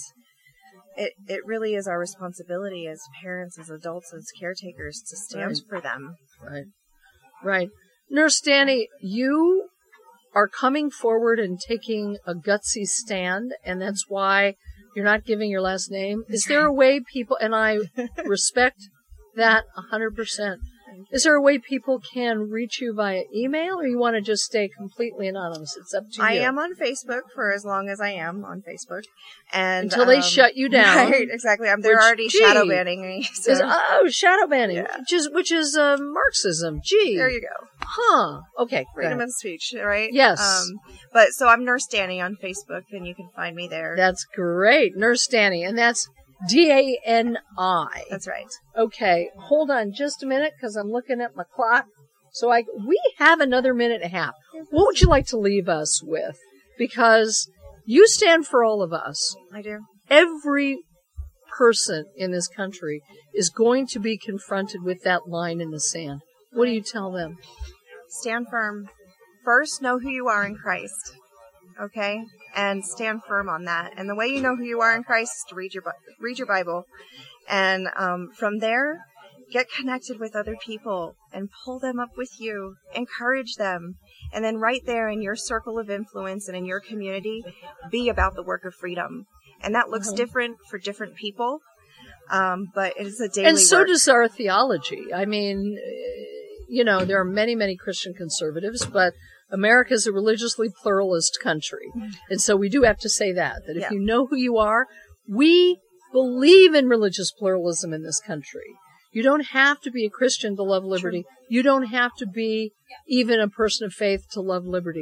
Speaker 6: it it really is our responsibility as parents, as adults, as caretakers to stand
Speaker 4: Right.
Speaker 6: for them.
Speaker 4: Right. Right. Nurse Danny, you are coming forward and taking a gutsy stand, and that's why you're not giving your last name. Is there a way people, and I respect that one hundred percent. Is there a way people can reach you via email, or you want to just stay completely anonymous? It's up to you.
Speaker 6: I am on Facebook for as long as I am on Facebook, and
Speaker 4: Until they
Speaker 6: um,
Speaker 4: shut you down.
Speaker 6: Right, exactly. I'm, they're
Speaker 4: Which,
Speaker 6: already
Speaker 4: gee,
Speaker 6: shadow banning me. So
Speaker 4: Is- oh, shadow banning,
Speaker 6: Yeah.
Speaker 4: which is which is uh, Marxism. Gee,
Speaker 6: there you go.
Speaker 4: huh? Okay, go
Speaker 6: Freedom
Speaker 4: ahead.
Speaker 6: of speech, right?
Speaker 4: Yes.
Speaker 6: Um, but so I'm Nurse Danny on Facebook, and you can find me there.
Speaker 4: That's great, Nurse Danny, and that's D A N I.
Speaker 6: That's right.
Speaker 4: Okay, hold on just a minute because I'm looking at my clock. So I we have another minute and a half. What would you like to leave us with? Because you stand for all of us.
Speaker 6: I do.
Speaker 4: Every person in this country is going to be confronted with that line in the sand. What do you tell them?
Speaker 6: Stand firm. First, know who you are in Christ. Okay? And stand firm on that. And the way you know who you are in Christ is to read your Bi- read your Bible. And um, from there, get connected with other people and pull them up with you. Encourage them. And then right there in your circle of influence and in your community, be about the work of freedom. And that looks
Speaker 4: Mhm.
Speaker 6: different for different people. Um, but it is a daily
Speaker 4: And so
Speaker 6: work.
Speaker 4: does our theology. I mean, eh, you know, there are many, many Christian conservatives, but America is a religiously pluralist country. And so we do have to say that, that if
Speaker 6: Yeah.
Speaker 4: you know who you are, we believe in religious pluralism in this country. You don't have to be a Christian to love liberty. You don't have to be even a person of faith to love liberty.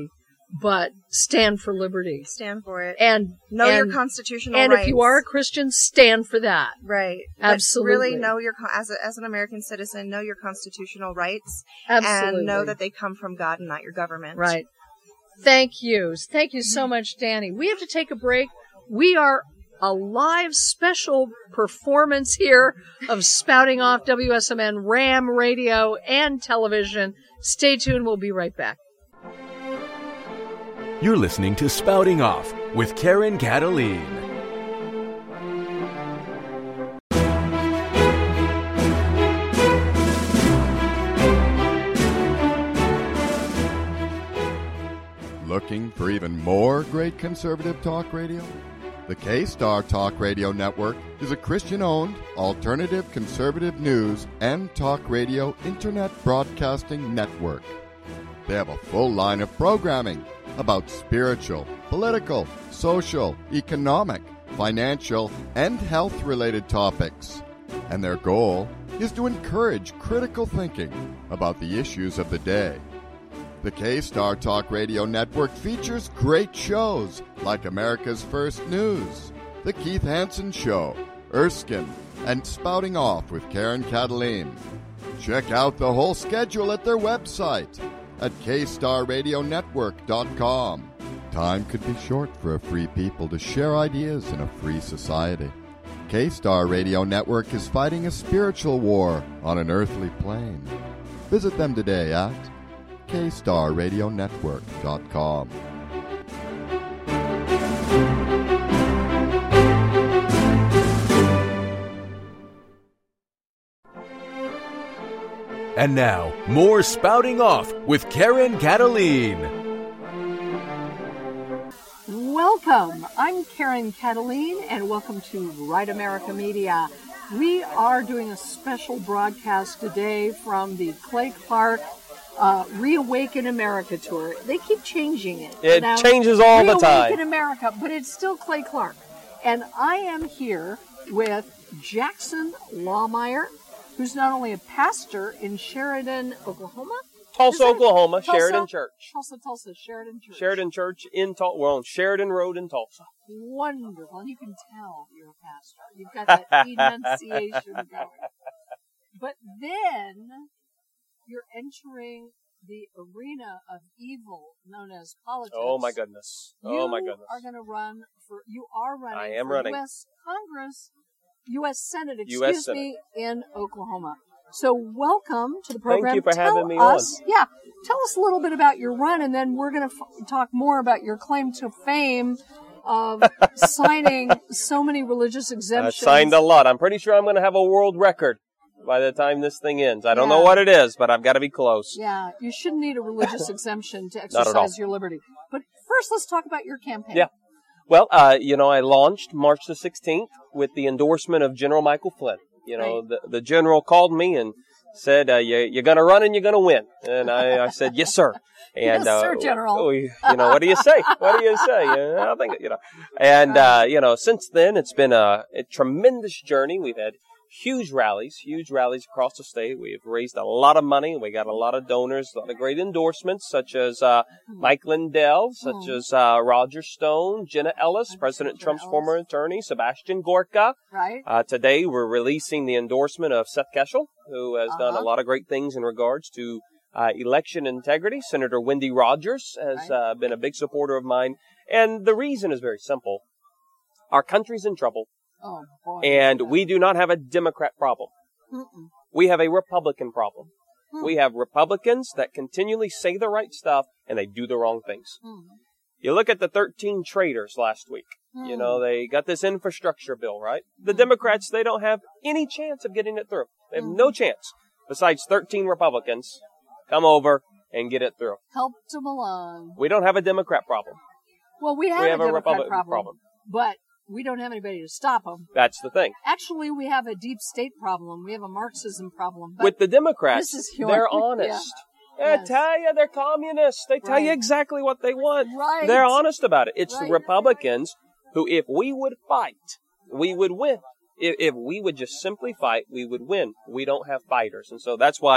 Speaker 4: but stand for liberty.
Speaker 6: Stand for it.
Speaker 4: And
Speaker 6: know
Speaker 4: and,
Speaker 6: your constitutional
Speaker 4: and
Speaker 6: rights.
Speaker 4: And if you are a Christian, stand for that.
Speaker 6: Right.
Speaker 4: Absolutely.
Speaker 6: But really know your, as, a, as an American citizen, know your constitutional rights.
Speaker 4: Absolutely.
Speaker 6: And know that they come from God and not your government.
Speaker 4: Right. Thank you. Thank you so much, Danny. We have to take a break. We are a live special performance here of Spouting Off W S M N Ram radio and television. Stay tuned. We'll be right back.
Speaker 1: You're listening to Spouting Off with Karen Cataline.
Speaker 7: Looking for even more great conservative talk radio? The K-Star Talk Radio Network is a Christian-owned, alternative conservative news and talk radio internet broadcasting network. They have a full line of programming about spiritual, political, social, economic, financial, and health-related topics. And their goal is to encourage critical thinking about the issues of the day. The K-Star Talk Radio Network features great shows like America's First News, The Keith Hansen Show, Erskine, and Spouting Off with Karen Cataline. Check out the whole schedule at their website at k star radio network dot com. Time could be short for a free people to share ideas in a free society. K-Star Radio Network is fighting a spiritual war on an earthly plane. Visit them today at k star radio network dot com.
Speaker 1: And now, more Spouting Off with Karen Cataline.
Speaker 4: Welcome. I'm Karen Cataline, and welcome to Right America Media. We are doing a special broadcast today from the Clay Clark uh, Reawaken America tour. They keep changing it.
Speaker 8: It
Speaker 4: now,
Speaker 8: changes all the time.
Speaker 4: Reawaken America, but it's still Clay Clark. And I am here with Jackson Lawmeyer, who's not only a pastor in Sheridan, Oklahoma.
Speaker 8: Tulsa, Oklahoma,
Speaker 4: Tulsa?
Speaker 8: Sheridan Church.
Speaker 4: Tulsa, Tulsa, Sheridan Church.
Speaker 8: Sheridan Church in Tulsa. We're on Sheridan Road in Tulsa.
Speaker 4: Wonderful. And you can tell you're a pastor. You've got that enunciation going. But then you're entering the arena of evil known as politics.
Speaker 8: Oh, my goodness.
Speaker 4: You
Speaker 8: oh, my goodness.
Speaker 4: are going to run for, you are running
Speaker 8: I am
Speaker 4: for
Speaker 8: running.
Speaker 4: U S Congress, U S Senate, excuse
Speaker 8: U S Senate.
Speaker 4: me, in Oklahoma. So welcome to the program.
Speaker 8: Thank you for
Speaker 4: tell
Speaker 8: having me
Speaker 4: us,
Speaker 8: on.
Speaker 4: Yeah, tell us a little bit about your run, and then we're going to f- talk more about your claim to fame of signing so many religious
Speaker 8: I
Speaker 4: exemptions.
Speaker 8: signed a lot. I'm pretty sure I'm going to have a world record by the time this thing ends. I don't
Speaker 4: Yeah.
Speaker 8: know what it is, but I've got to be close.
Speaker 4: Yeah, you shouldn't need a religious exemption to
Speaker 8: Not at all.
Speaker 4: exercise your liberty. But first, let's talk about your campaign.
Speaker 8: Yeah. Well, uh, you know, I launched March the sixteenth with the endorsement of General Michael Flynn. You know,
Speaker 4: Right.
Speaker 8: the, the general called me and said, uh, you, you're going to run and you're going to win. And I, I said, yes, sir. And,
Speaker 4: Yes, sir, General.
Speaker 8: Uh, you know, what do you say? What do you say? You know, I think, you know, and, uh, you know, since then it's been a, a tremendous journey. We've had huge rallies, huge rallies across the state. We've raised a lot of money. We got a lot of donors, a lot of great endorsements, such as uh, Mike Lindell, such as uh, Roger Stone, Jenna Ellis, President Trump's former attorney, Sebastian Gorka.
Speaker 4: Right.
Speaker 8: Uh, today, we're releasing the endorsement of Seth Keshel, who has done a
Speaker 4: Uh-huh.
Speaker 8: lot of great things in regards to uh, election integrity. Senator Wendy Rogers has
Speaker 4: Right.
Speaker 8: uh, been a big supporter of mine. And the reason is very simple. Our country's in trouble.
Speaker 4: Oh, boy.
Speaker 8: And we do not have a Democrat problem.
Speaker 4: Mm-mm.
Speaker 8: We have a Republican problem.
Speaker 4: Hmm.
Speaker 8: We have Republicans that continually say the right stuff and they do the wrong things.
Speaker 4: Hmm.
Speaker 8: You look at the thirteen traitors last week.
Speaker 4: Hmm.
Speaker 8: You know, they got this infrastructure bill, right? The Democrats, they don't have any chance of getting it through. They have
Speaker 4: Hmm.
Speaker 8: no chance. Besides thirteen Republicans come over and get it through.
Speaker 4: Helped them along.
Speaker 8: We don't have a Democrat problem.
Speaker 4: Well, we have,
Speaker 8: We have
Speaker 4: a
Speaker 8: a
Speaker 4: Democrat
Speaker 8: Republican
Speaker 4: problem,
Speaker 8: problem.
Speaker 4: but we don't have anybody to stop them.
Speaker 8: That's the thing.
Speaker 4: Actually, we have a deep state problem. We have a Marxism problem. But
Speaker 8: With the Democrats,
Speaker 4: this is your-
Speaker 8: they're
Speaker 4: yeah.
Speaker 8: honest. They
Speaker 4: Yes.
Speaker 8: tell you they're communists. They tell you
Speaker 4: Right.
Speaker 8: exactly what they want.
Speaker 4: Right.
Speaker 8: They're honest about it. It's
Speaker 4: Right.
Speaker 8: the Republicans who, if we would fight, we would win. If, if we would just simply fight, we would win. We don't have fighters. And so that's why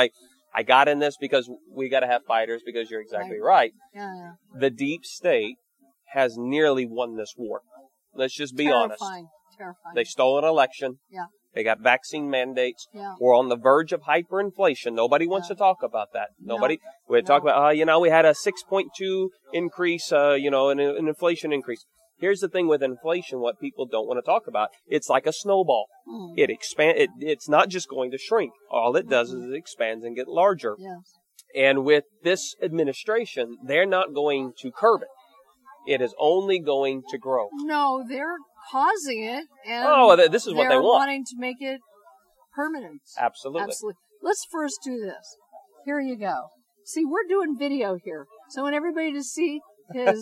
Speaker 8: I got in this because we got to have fighters, because you're exactly right. right.
Speaker 4: Yeah, yeah.
Speaker 8: The deep state has nearly won this war. Let's just be
Speaker 4: Terrifying.
Speaker 8: honest.
Speaker 4: Terrifying.
Speaker 8: They stole an election.
Speaker 4: Yeah.
Speaker 8: They got vaccine mandates.
Speaker 4: Yeah.
Speaker 8: We're on the verge of hyperinflation. Nobody wants
Speaker 4: Yeah.
Speaker 8: to talk about that. Nobody.
Speaker 4: No.
Speaker 8: We talk
Speaker 4: No.
Speaker 8: about, uh, you know, we had a six point two increase, uh, you know, an, an inflation increase. Here's the thing with inflation, what people don't want to talk about. It's like a snowball.
Speaker 4: Mm.
Speaker 8: It expand. It, it's not just going to shrink. All it does is it expands and get larger.
Speaker 4: Yes.
Speaker 8: And with this administration, they're not going to curb it. It is only going to grow.
Speaker 4: No, they're causing it, and
Speaker 8: Oh, th- this is what they
Speaker 4: they're
Speaker 8: want.
Speaker 4: wanting to make it permanent.
Speaker 8: Absolutely.
Speaker 4: Absolutely. Let's first do this. Here you go. See, we're doing video here, so I want everybody to see his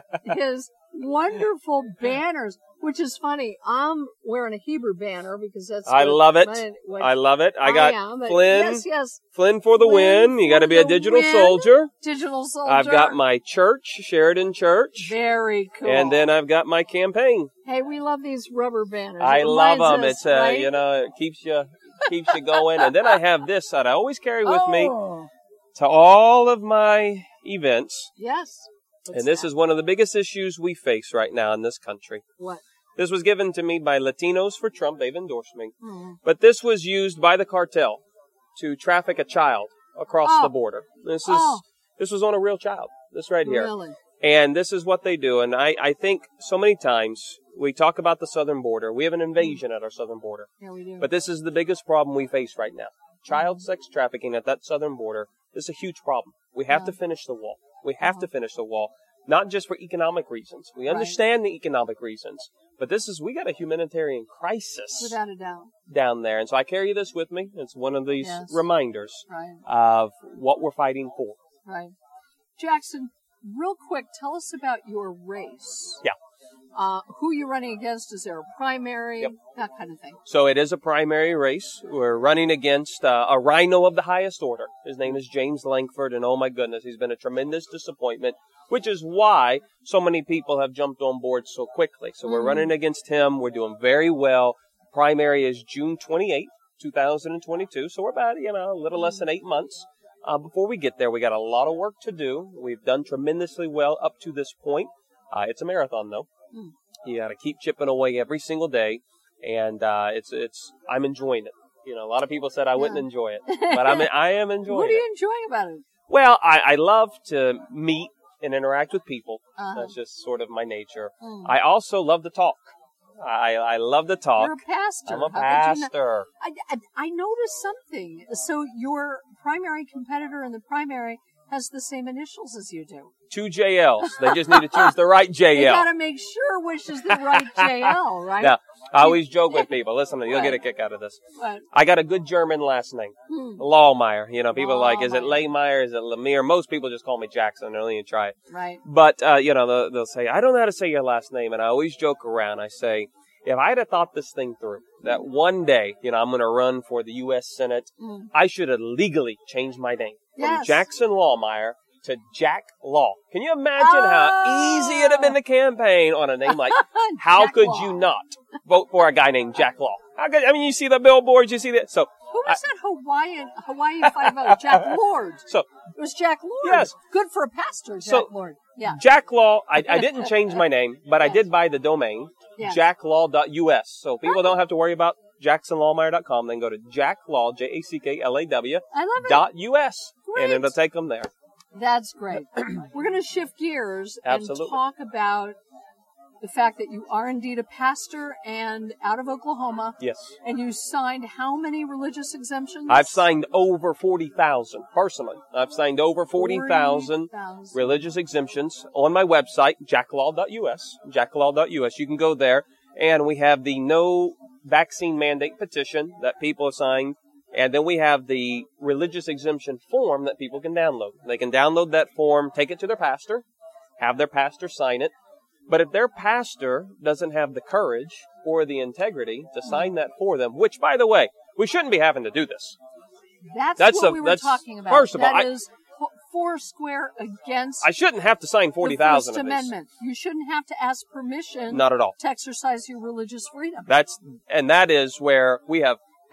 Speaker 4: his wonderful banners, which is funny. I'm wearing a Hebrew banner because that's
Speaker 8: I
Speaker 4: what
Speaker 8: love it.
Speaker 4: my- what
Speaker 8: I love it. I got
Speaker 4: am, but
Speaker 8: Flynn.
Speaker 4: Yes, yes.
Speaker 8: Flynn for the
Speaker 4: Flynn
Speaker 8: win. You got to
Speaker 4: for
Speaker 8: be a
Speaker 4: the
Speaker 8: digital
Speaker 4: win.
Speaker 8: soldier.
Speaker 4: Digital soldier.
Speaker 8: I've got my church, Sheridan Church.
Speaker 4: Very cool.
Speaker 8: And then I've got my campaign.
Speaker 4: Hey, we love these rubber banners.
Speaker 8: I
Speaker 4: It
Speaker 8: love
Speaker 4: reminds
Speaker 8: them.
Speaker 4: us,
Speaker 8: It's uh,
Speaker 4: right?
Speaker 8: you know, it keeps you keeps you going. And then I have this that I always carry with me
Speaker 4: Oh,
Speaker 8: to all of my events.
Speaker 4: yes. What's
Speaker 8: and this
Speaker 4: that?
Speaker 8: is one of the biggest issues we face right now in this country.
Speaker 4: What?
Speaker 8: This was given to me by Latinos for Trump. They've endorsed me.
Speaker 4: Mm.
Speaker 8: But this was used by the cartel to traffic a child across
Speaker 4: Oh.
Speaker 8: the border. This is
Speaker 4: Oh.
Speaker 8: this was on a real child. This right here.
Speaker 4: Really?
Speaker 8: And this is what they do. And I, I think so many times we talk about the southern border. We have an invasion at our southern border.
Speaker 4: Yeah, we do.
Speaker 8: But this is the biggest problem we face right now. Child sex trafficking at that southern border is a huge problem. We have
Speaker 4: Yeah.
Speaker 8: to finish the wall. We have
Speaker 4: Uh-huh.
Speaker 8: to finish the wall. Not just for economic reasons. We
Speaker 4: Right.
Speaker 8: understand the economic reasons. But this is, we got a humanitarian crisis
Speaker 4: Without a doubt.
Speaker 8: down there. And so I carry this with me. It's one of these
Speaker 4: Yes.
Speaker 8: reminders
Speaker 4: Right.
Speaker 8: of what we're fighting for.
Speaker 4: Right. Jackson, real quick, tell us about your race.
Speaker 8: Yeah.
Speaker 4: Uh, who you're running against? Is there a primary?
Speaker 8: Yep.
Speaker 4: That kind of thing.
Speaker 8: So it is a primary race. We're running against uh, a rhino of the highest order. His name is James Langford, and oh my goodness, he's been a tremendous disappointment, which is why so many people have jumped on board so quickly. So we're
Speaker 4: Mhm.
Speaker 8: running against him. We're doing very well. Primary is June twenty-eighth, twenty twenty-two. So we're about, you know, a little less than eight months. Uh, before we get there, we got a lot of work to do. We've done tremendously well up to this point. Uh, it's a marathon, though.
Speaker 4: Mm.
Speaker 8: You got to keep chipping away every single day, and uh, it's it's. I'm enjoying it. You know, a lot of people said I wouldn't
Speaker 4: Yeah.
Speaker 8: enjoy it, but I'm I am enjoying
Speaker 4: What are
Speaker 8: it.
Speaker 4: you enjoying about it?
Speaker 8: Well, I, I love to meet and interact with people.
Speaker 4: Uh-huh.
Speaker 8: That's just sort of my nature.
Speaker 4: Mm.
Speaker 8: I also love to talk. I I love to talk.
Speaker 4: You're a pastor.
Speaker 8: I'm a
Speaker 4: How could you not-
Speaker 8: pastor.
Speaker 4: I, I, I noticed something. So your primary competitor in the primary has the same initials as you do.
Speaker 8: Two J Ls. They just need to choose the right
Speaker 4: You
Speaker 8: J L.
Speaker 4: got to make sure which is the right J L, right?
Speaker 8: Now, I always joke with people. Listen, you'll get a kick out of this.
Speaker 4: But,
Speaker 8: I got a good German last name.
Speaker 4: hmm,
Speaker 8: Lawmeyer. You know, people are like, is it
Speaker 4: Lawmeyer.
Speaker 8: Laymeyer? Is it Lemire? Most people just call me Jackson. They don't even try it.
Speaker 4: right.
Speaker 8: But, uh, you know, they'll, they'll say, I don't know how to say your last name. And I always joke around. I say, if I had have thought this thing through, that one day, you know, I'm going to run for the U S Senate,
Speaker 4: Mm.
Speaker 8: I should have legally changed my name from
Speaker 4: Yes.
Speaker 8: Jackson Lawmeyer to Jack Law. Can you imagine how easy it'd have been to campaign on a name like, how
Speaker 4: Jack
Speaker 8: could
Speaker 4: Law.
Speaker 8: you not vote for a guy named Jack Law? How could, I mean, you see the billboards, you see that. So,
Speaker 4: Who was that Hawaiian Hawaii five oh? Jack Lord.
Speaker 8: so
Speaker 4: It was Jack Lord.
Speaker 8: Yes.
Speaker 4: Good for a pastor, Jack
Speaker 8: So-
Speaker 4: Lord. Yeah.
Speaker 8: Jack Law, I, I didn't change my name, but I
Speaker 4: Yes.
Speaker 8: did buy the domain,
Speaker 4: Yes.
Speaker 8: jack law dot U S. So people
Speaker 4: Oh.
Speaker 8: don't have to worry about jackson lawmeyer dot com. Then go to jacklaw, J A C K L A W,
Speaker 4: I love it.
Speaker 8: dot U S,
Speaker 4: Great.
Speaker 8: and it'll take them there.
Speaker 4: That's great. We're going to shift gears
Speaker 8: Absolutely.
Speaker 4: and talk about the fact that you are indeed a pastor and out of Oklahoma.
Speaker 8: Yes.
Speaker 4: And you signed how many religious exemptions?
Speaker 8: I've signed over forty thousand, personally. I've signed over forty thousand
Speaker 4: forty thousand.
Speaker 8: religious exemptions on my website, jacklaw dot U S, jacklaw dot U S. You can go there, and we have the no vaccine mandate petition that people have signed, and then we have the religious exemption form that people can download. They can download that form, take it to their pastor, have their pastor sign it. But if their pastor doesn't have the courage or the integrity to sign that for them, which, by the way, we shouldn't be having to do this.
Speaker 4: That's,
Speaker 8: That's
Speaker 4: what
Speaker 8: a-
Speaker 4: we were
Speaker 8: that's-
Speaker 4: talking about.
Speaker 8: first of all,
Speaker 4: That
Speaker 8: I-
Speaker 4: is f- four square against
Speaker 8: I shouldn't have to sign forty
Speaker 4: the First
Speaker 8: thousand of these.
Speaker 4: Amendment. You shouldn't have to ask permission
Speaker 8: Not at all.
Speaker 4: to exercise your religious freedom.
Speaker 8: That's, and that is where we have had a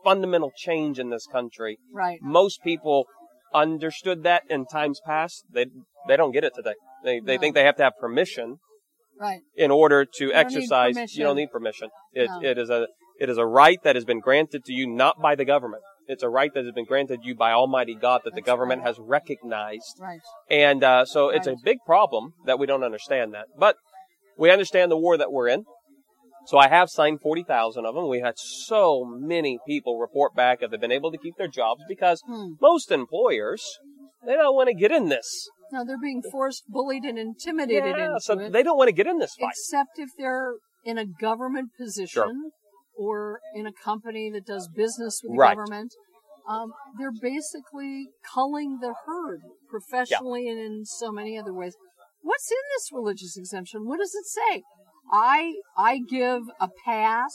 Speaker 8: fundamental change in this country.
Speaker 4: Right.
Speaker 8: Most people understood that in times past. They they don't get it today. They they
Speaker 4: No.
Speaker 8: think they have to have permission
Speaker 4: Right.
Speaker 8: in order to
Speaker 4: You don't need
Speaker 8: exercise.
Speaker 4: permission.
Speaker 8: You don't need permission. It
Speaker 4: No.
Speaker 8: it is a it is a right that has been granted to you not by the government. It's a right that has been granted you by Almighty God that the
Speaker 4: That's
Speaker 8: government
Speaker 4: right.
Speaker 8: has recognized.
Speaker 4: Right.
Speaker 8: And uh, so it's
Speaker 4: Right.
Speaker 8: a big problem that we don't understand that. But we understand the war that we're in. So I have signed forty thousand of them. We had so many people report back that they've been able to keep their jobs because
Speaker 4: Hmm.
Speaker 8: most employers, they don't want to get in this.
Speaker 4: No, they're being forced, bullied, and intimidated
Speaker 8: Yeah,
Speaker 4: into
Speaker 8: so
Speaker 4: it.
Speaker 8: they don't want to get in this fight.
Speaker 4: Except if they're in a government position or in a company that does business with the
Speaker 8: Right.
Speaker 4: government. Um, they're basically culling the herd professionally and in so many other ways. What's in this religious exemption? What does it say? I I give a pass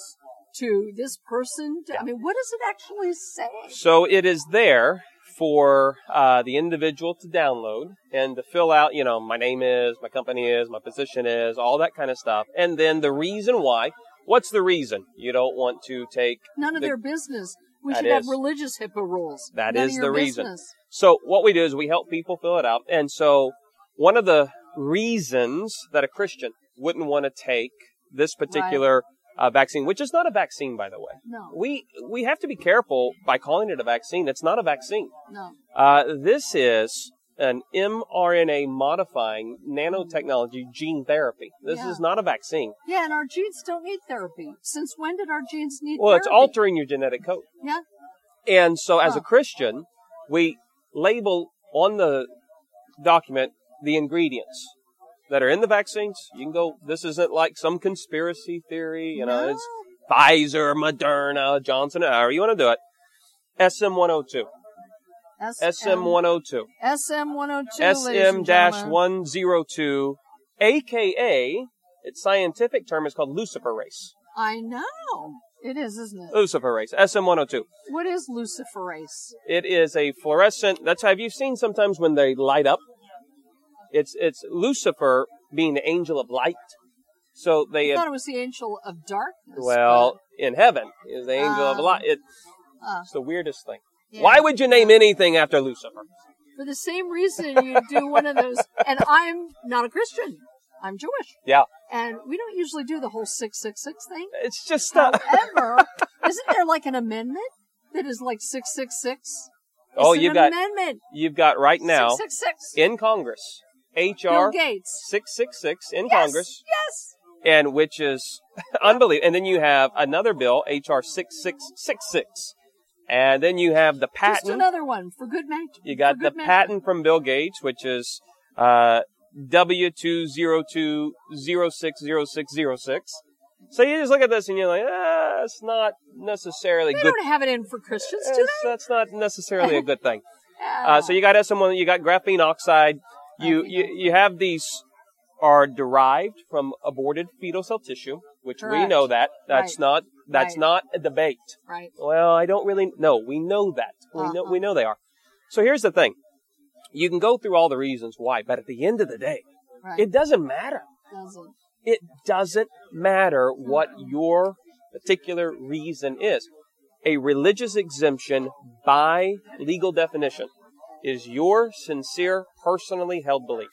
Speaker 4: to this person. To, I mean, what does it actually say?
Speaker 8: So it is there for uh, the individual to download and to fill out, you know, my name is, my company is, my position is, all that kind of stuff. And then the reason why. What's the reason you don't want to take?
Speaker 4: None of
Speaker 8: the,
Speaker 4: their business. We
Speaker 8: That
Speaker 4: should have
Speaker 8: is.
Speaker 4: religious HIPAA rules.
Speaker 8: That
Speaker 4: None
Speaker 8: is
Speaker 4: of your
Speaker 8: the reason.
Speaker 4: business.
Speaker 8: So what we do is we help people fill it out. And so one of the reasons that a Christian wouldn't want to take this particular uh, vaccine, which is not a vaccine, by the way.
Speaker 4: No.
Speaker 8: We we have to be careful by calling it a vaccine. It's not a vaccine.
Speaker 4: No.
Speaker 8: Uh, this is an mRNA modifying nanotechnology gene therapy. This
Speaker 4: Yeah.
Speaker 8: is not a vaccine.
Speaker 4: Yeah, and our genes don't need therapy. Since when did our genes need
Speaker 8: Well,
Speaker 4: therapy?
Speaker 8: it's altering your genetic code.
Speaker 4: Yeah.
Speaker 8: And so as
Speaker 4: Huh.
Speaker 8: a Christian, we label on the document the ingredients that are in the vaccines. You can go, this isn't like some conspiracy theory, you know,
Speaker 4: No.
Speaker 8: it's Pfizer, Moderna, Johnson, however you want to do it. S M one oh two. S M one oh two.
Speaker 4: S M one oh two.
Speaker 8: S M one oh two, aka, its scientific term is called luciferase.
Speaker 4: I know. It is, isn't it?
Speaker 8: Luciferase, S M one oh two.
Speaker 4: What is luciferase?
Speaker 8: It is a fluorescent, that's have you seen sometimes when they light up? It's, it's Lucifer being the angel of light. So they
Speaker 4: I
Speaker 8: have,
Speaker 4: thought it was the angel of darkness.
Speaker 8: well, in heaven is the angel of
Speaker 4: Um,
Speaker 8: light. It,
Speaker 4: Uh,
Speaker 8: it's the weirdest thing.
Speaker 4: yeah.
Speaker 8: Why would you name anything after Lucifer?
Speaker 4: For the same reason you do one of those, and I'm not a Christian. I'm Jewish.
Speaker 8: Yeah.
Speaker 4: And we don't usually do the whole six six six thing.
Speaker 8: It's just, uh,
Speaker 4: However, isn't there like an amendment that is like six six six?
Speaker 8: oh,
Speaker 4: It's
Speaker 8: you've
Speaker 4: an
Speaker 8: got,
Speaker 4: amendment.
Speaker 8: you've got right now
Speaker 4: six six six.
Speaker 8: in Congress, H
Speaker 4: Bill
Speaker 8: R
Speaker 4: Gates.
Speaker 8: six six six in
Speaker 4: Yes,
Speaker 8: Congress.
Speaker 4: Yes.
Speaker 8: And which is unbelievable. And then you have another bill, H R six six six six. And then you have the
Speaker 4: Just
Speaker 8: patent.
Speaker 4: another one for good measure.
Speaker 8: You got
Speaker 4: for
Speaker 8: the
Speaker 4: good measure.
Speaker 8: patent from Bill Gates, which is uh, W two zero two zero six zero six zero six. So you just look at this and you're like, ah, it's not necessarily
Speaker 4: They
Speaker 8: good.
Speaker 4: don't have it in for Christians, do
Speaker 8: It's-
Speaker 4: they?
Speaker 8: That's not necessarily a good thing.
Speaker 4: Yeah.
Speaker 8: Uh, so you got S M one, you got graphene oxide. You,
Speaker 4: Graphene
Speaker 8: you, you have these are derived from aborted fetal cell tissue, which we
Speaker 4: Correct.
Speaker 8: know that. That's
Speaker 4: Right.
Speaker 8: not, that's
Speaker 4: Right.
Speaker 8: not a debate.
Speaker 4: Right.
Speaker 8: Well, I don't really know. We know that. We know,
Speaker 4: Uh-huh.
Speaker 8: we know they are. So here's the thing. You can go through all the reasons why, but at the end of the day,
Speaker 4: Right.
Speaker 8: it doesn't matter.
Speaker 4: doesn't.
Speaker 8: It doesn't matter what your particular reason is. A religious exemption, by legal definition, is your sincere, personally held belief.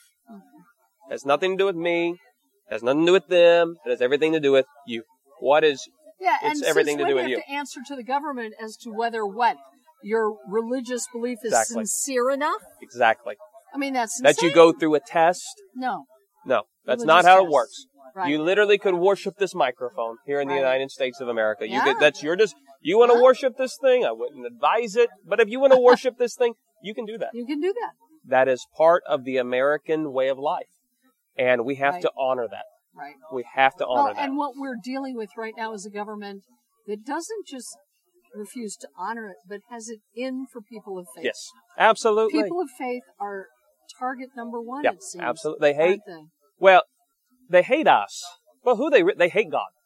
Speaker 8: It has nothing to do with me. It has nothing to do with them. It has everything to do with you. What is,
Speaker 4: Yeah,
Speaker 8: It's
Speaker 4: and
Speaker 8: everything
Speaker 4: since
Speaker 8: to
Speaker 4: when
Speaker 8: do
Speaker 4: you
Speaker 8: with
Speaker 4: have
Speaker 8: you.
Speaker 4: to answer to the government as to whether what your religious belief is
Speaker 8: Exactly.
Speaker 4: sincere enough.
Speaker 8: exactly.
Speaker 4: I mean, that's
Speaker 8: That you
Speaker 4: insane.
Speaker 8: go through a test?
Speaker 4: No,
Speaker 8: No, that's
Speaker 4: Religious
Speaker 8: not how it
Speaker 4: test.
Speaker 8: works.
Speaker 4: right?
Speaker 8: You literally could worship this microphone here in the
Speaker 4: Right.
Speaker 8: United States of America. You
Speaker 4: Yeah.
Speaker 8: could, that's your just, you want to
Speaker 4: Yeah.
Speaker 8: worship this thing? I wouldn't advise it, but if you want to worship this thing, you can do that.
Speaker 4: You can do that.
Speaker 8: That is part of the American way of life. And we have
Speaker 4: Right.
Speaker 8: to honor that.
Speaker 4: Right.
Speaker 8: We have to honor
Speaker 4: Well,
Speaker 8: that.
Speaker 4: and what we're dealing with right now is a government that doesn't just refuse to honor it, but has it in for people of faith.
Speaker 8: Yes, absolutely.
Speaker 4: People of faith are target number one,
Speaker 8: Yeah,
Speaker 4: it seems.
Speaker 8: absolutely. They hate,
Speaker 4: aren't they?
Speaker 8: well, they hate us. Well, who they, re- they hate God.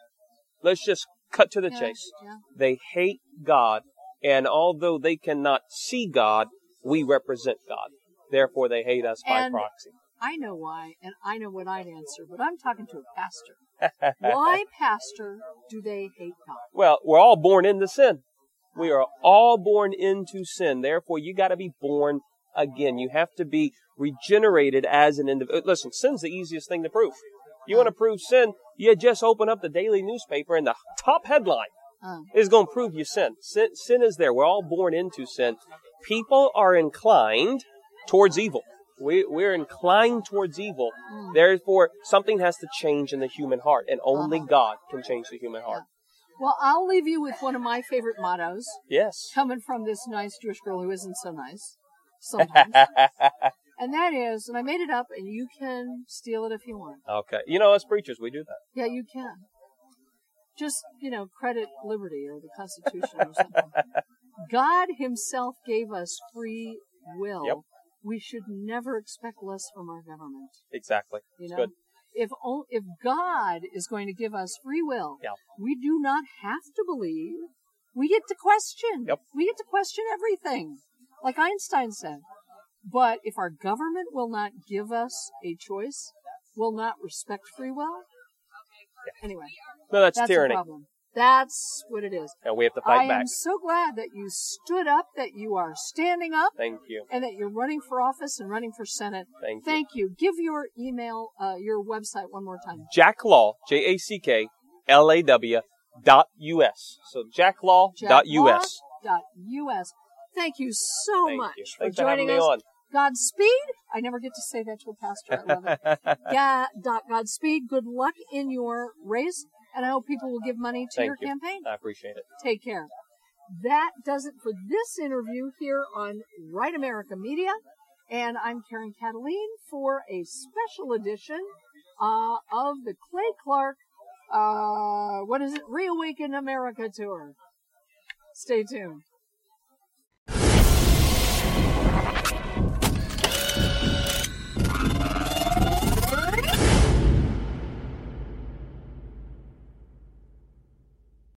Speaker 8: Let's just cut to the
Speaker 4: Yeah,
Speaker 8: chase.
Speaker 4: yeah.
Speaker 8: They hate God, and although they cannot see God, we represent God. Therefore, they hate us by
Speaker 4: And-
Speaker 8: proxy.
Speaker 4: I know why, and I know what I'd answer, but I'm talking to a pastor. Why, pastor, do they hate God?
Speaker 8: Well, we're all born into sin. We are all born into sin. Therefore, you got to be born again. You have to be regenerated as an individual. Listen, sin's the easiest thing to prove. You want to prove sin, you just open up the daily newspaper and the top headline uh. is going to prove you sin. sin. Sin is there. We're all born into sin. People are inclined towards evil. We, we're inclined towards evil. Mm. Therefore, something has to change in the human heart, and only uh-huh. God can change the human heart.
Speaker 4: Yeah. Well, I'll leave you with one of my favorite mottos.
Speaker 8: Yes.
Speaker 4: Coming from this nice Jewish girl who isn't so nice sometimes. And that is, and I made it up, and you can steal it if you want.
Speaker 8: Okay. You know, as preachers, we do that.
Speaker 4: Yeah, you can. Just, you know, credit liberty or the Constitution or something. God himself gave us free will.
Speaker 8: Yep.
Speaker 4: We should never expect less from our government.
Speaker 8: Exactly.
Speaker 4: You know?
Speaker 8: Good.
Speaker 4: If if God is going to give us free will,
Speaker 8: yeah.
Speaker 4: we do not have to believe. We get to question.
Speaker 8: Yep.
Speaker 4: We get to question everything. Like Einstein said. But if our government will not give us a choice, will not respect free will, anyway.
Speaker 8: No, that's,
Speaker 4: that's
Speaker 8: tyranny.
Speaker 4: A problem. That's what it is.
Speaker 8: And we have to fight
Speaker 4: I
Speaker 8: back.
Speaker 4: I am so glad that you stood up, that you are standing up.
Speaker 8: Thank you.
Speaker 4: And that you're running for office and running for Senate.
Speaker 8: Thank you.
Speaker 4: Thank you. Give your email, uh, your website one more time.
Speaker 8: Jack Law, J A C K L A W dot U S. So jacklaw dot U S.
Speaker 4: Dot U S. Thank you so
Speaker 8: Thank
Speaker 4: much
Speaker 8: you.
Speaker 4: for
Speaker 8: Thanks
Speaker 4: joining
Speaker 8: for having
Speaker 4: us.
Speaker 8: Me on.
Speaker 4: Godspeed. I never get to say that to a pastor. I love it. yeah, dot Godspeed. Good luck in your race. And I hope people will give money to
Speaker 8: Thank
Speaker 4: your
Speaker 8: you.
Speaker 4: campaign.
Speaker 8: I appreciate it.
Speaker 4: Take care. That does it for this interview here on Right America Media. And I'm Karen Cataline for a special edition uh, of the Clay Clark, uh, what is it, Reawaken America Tour. Stay tuned.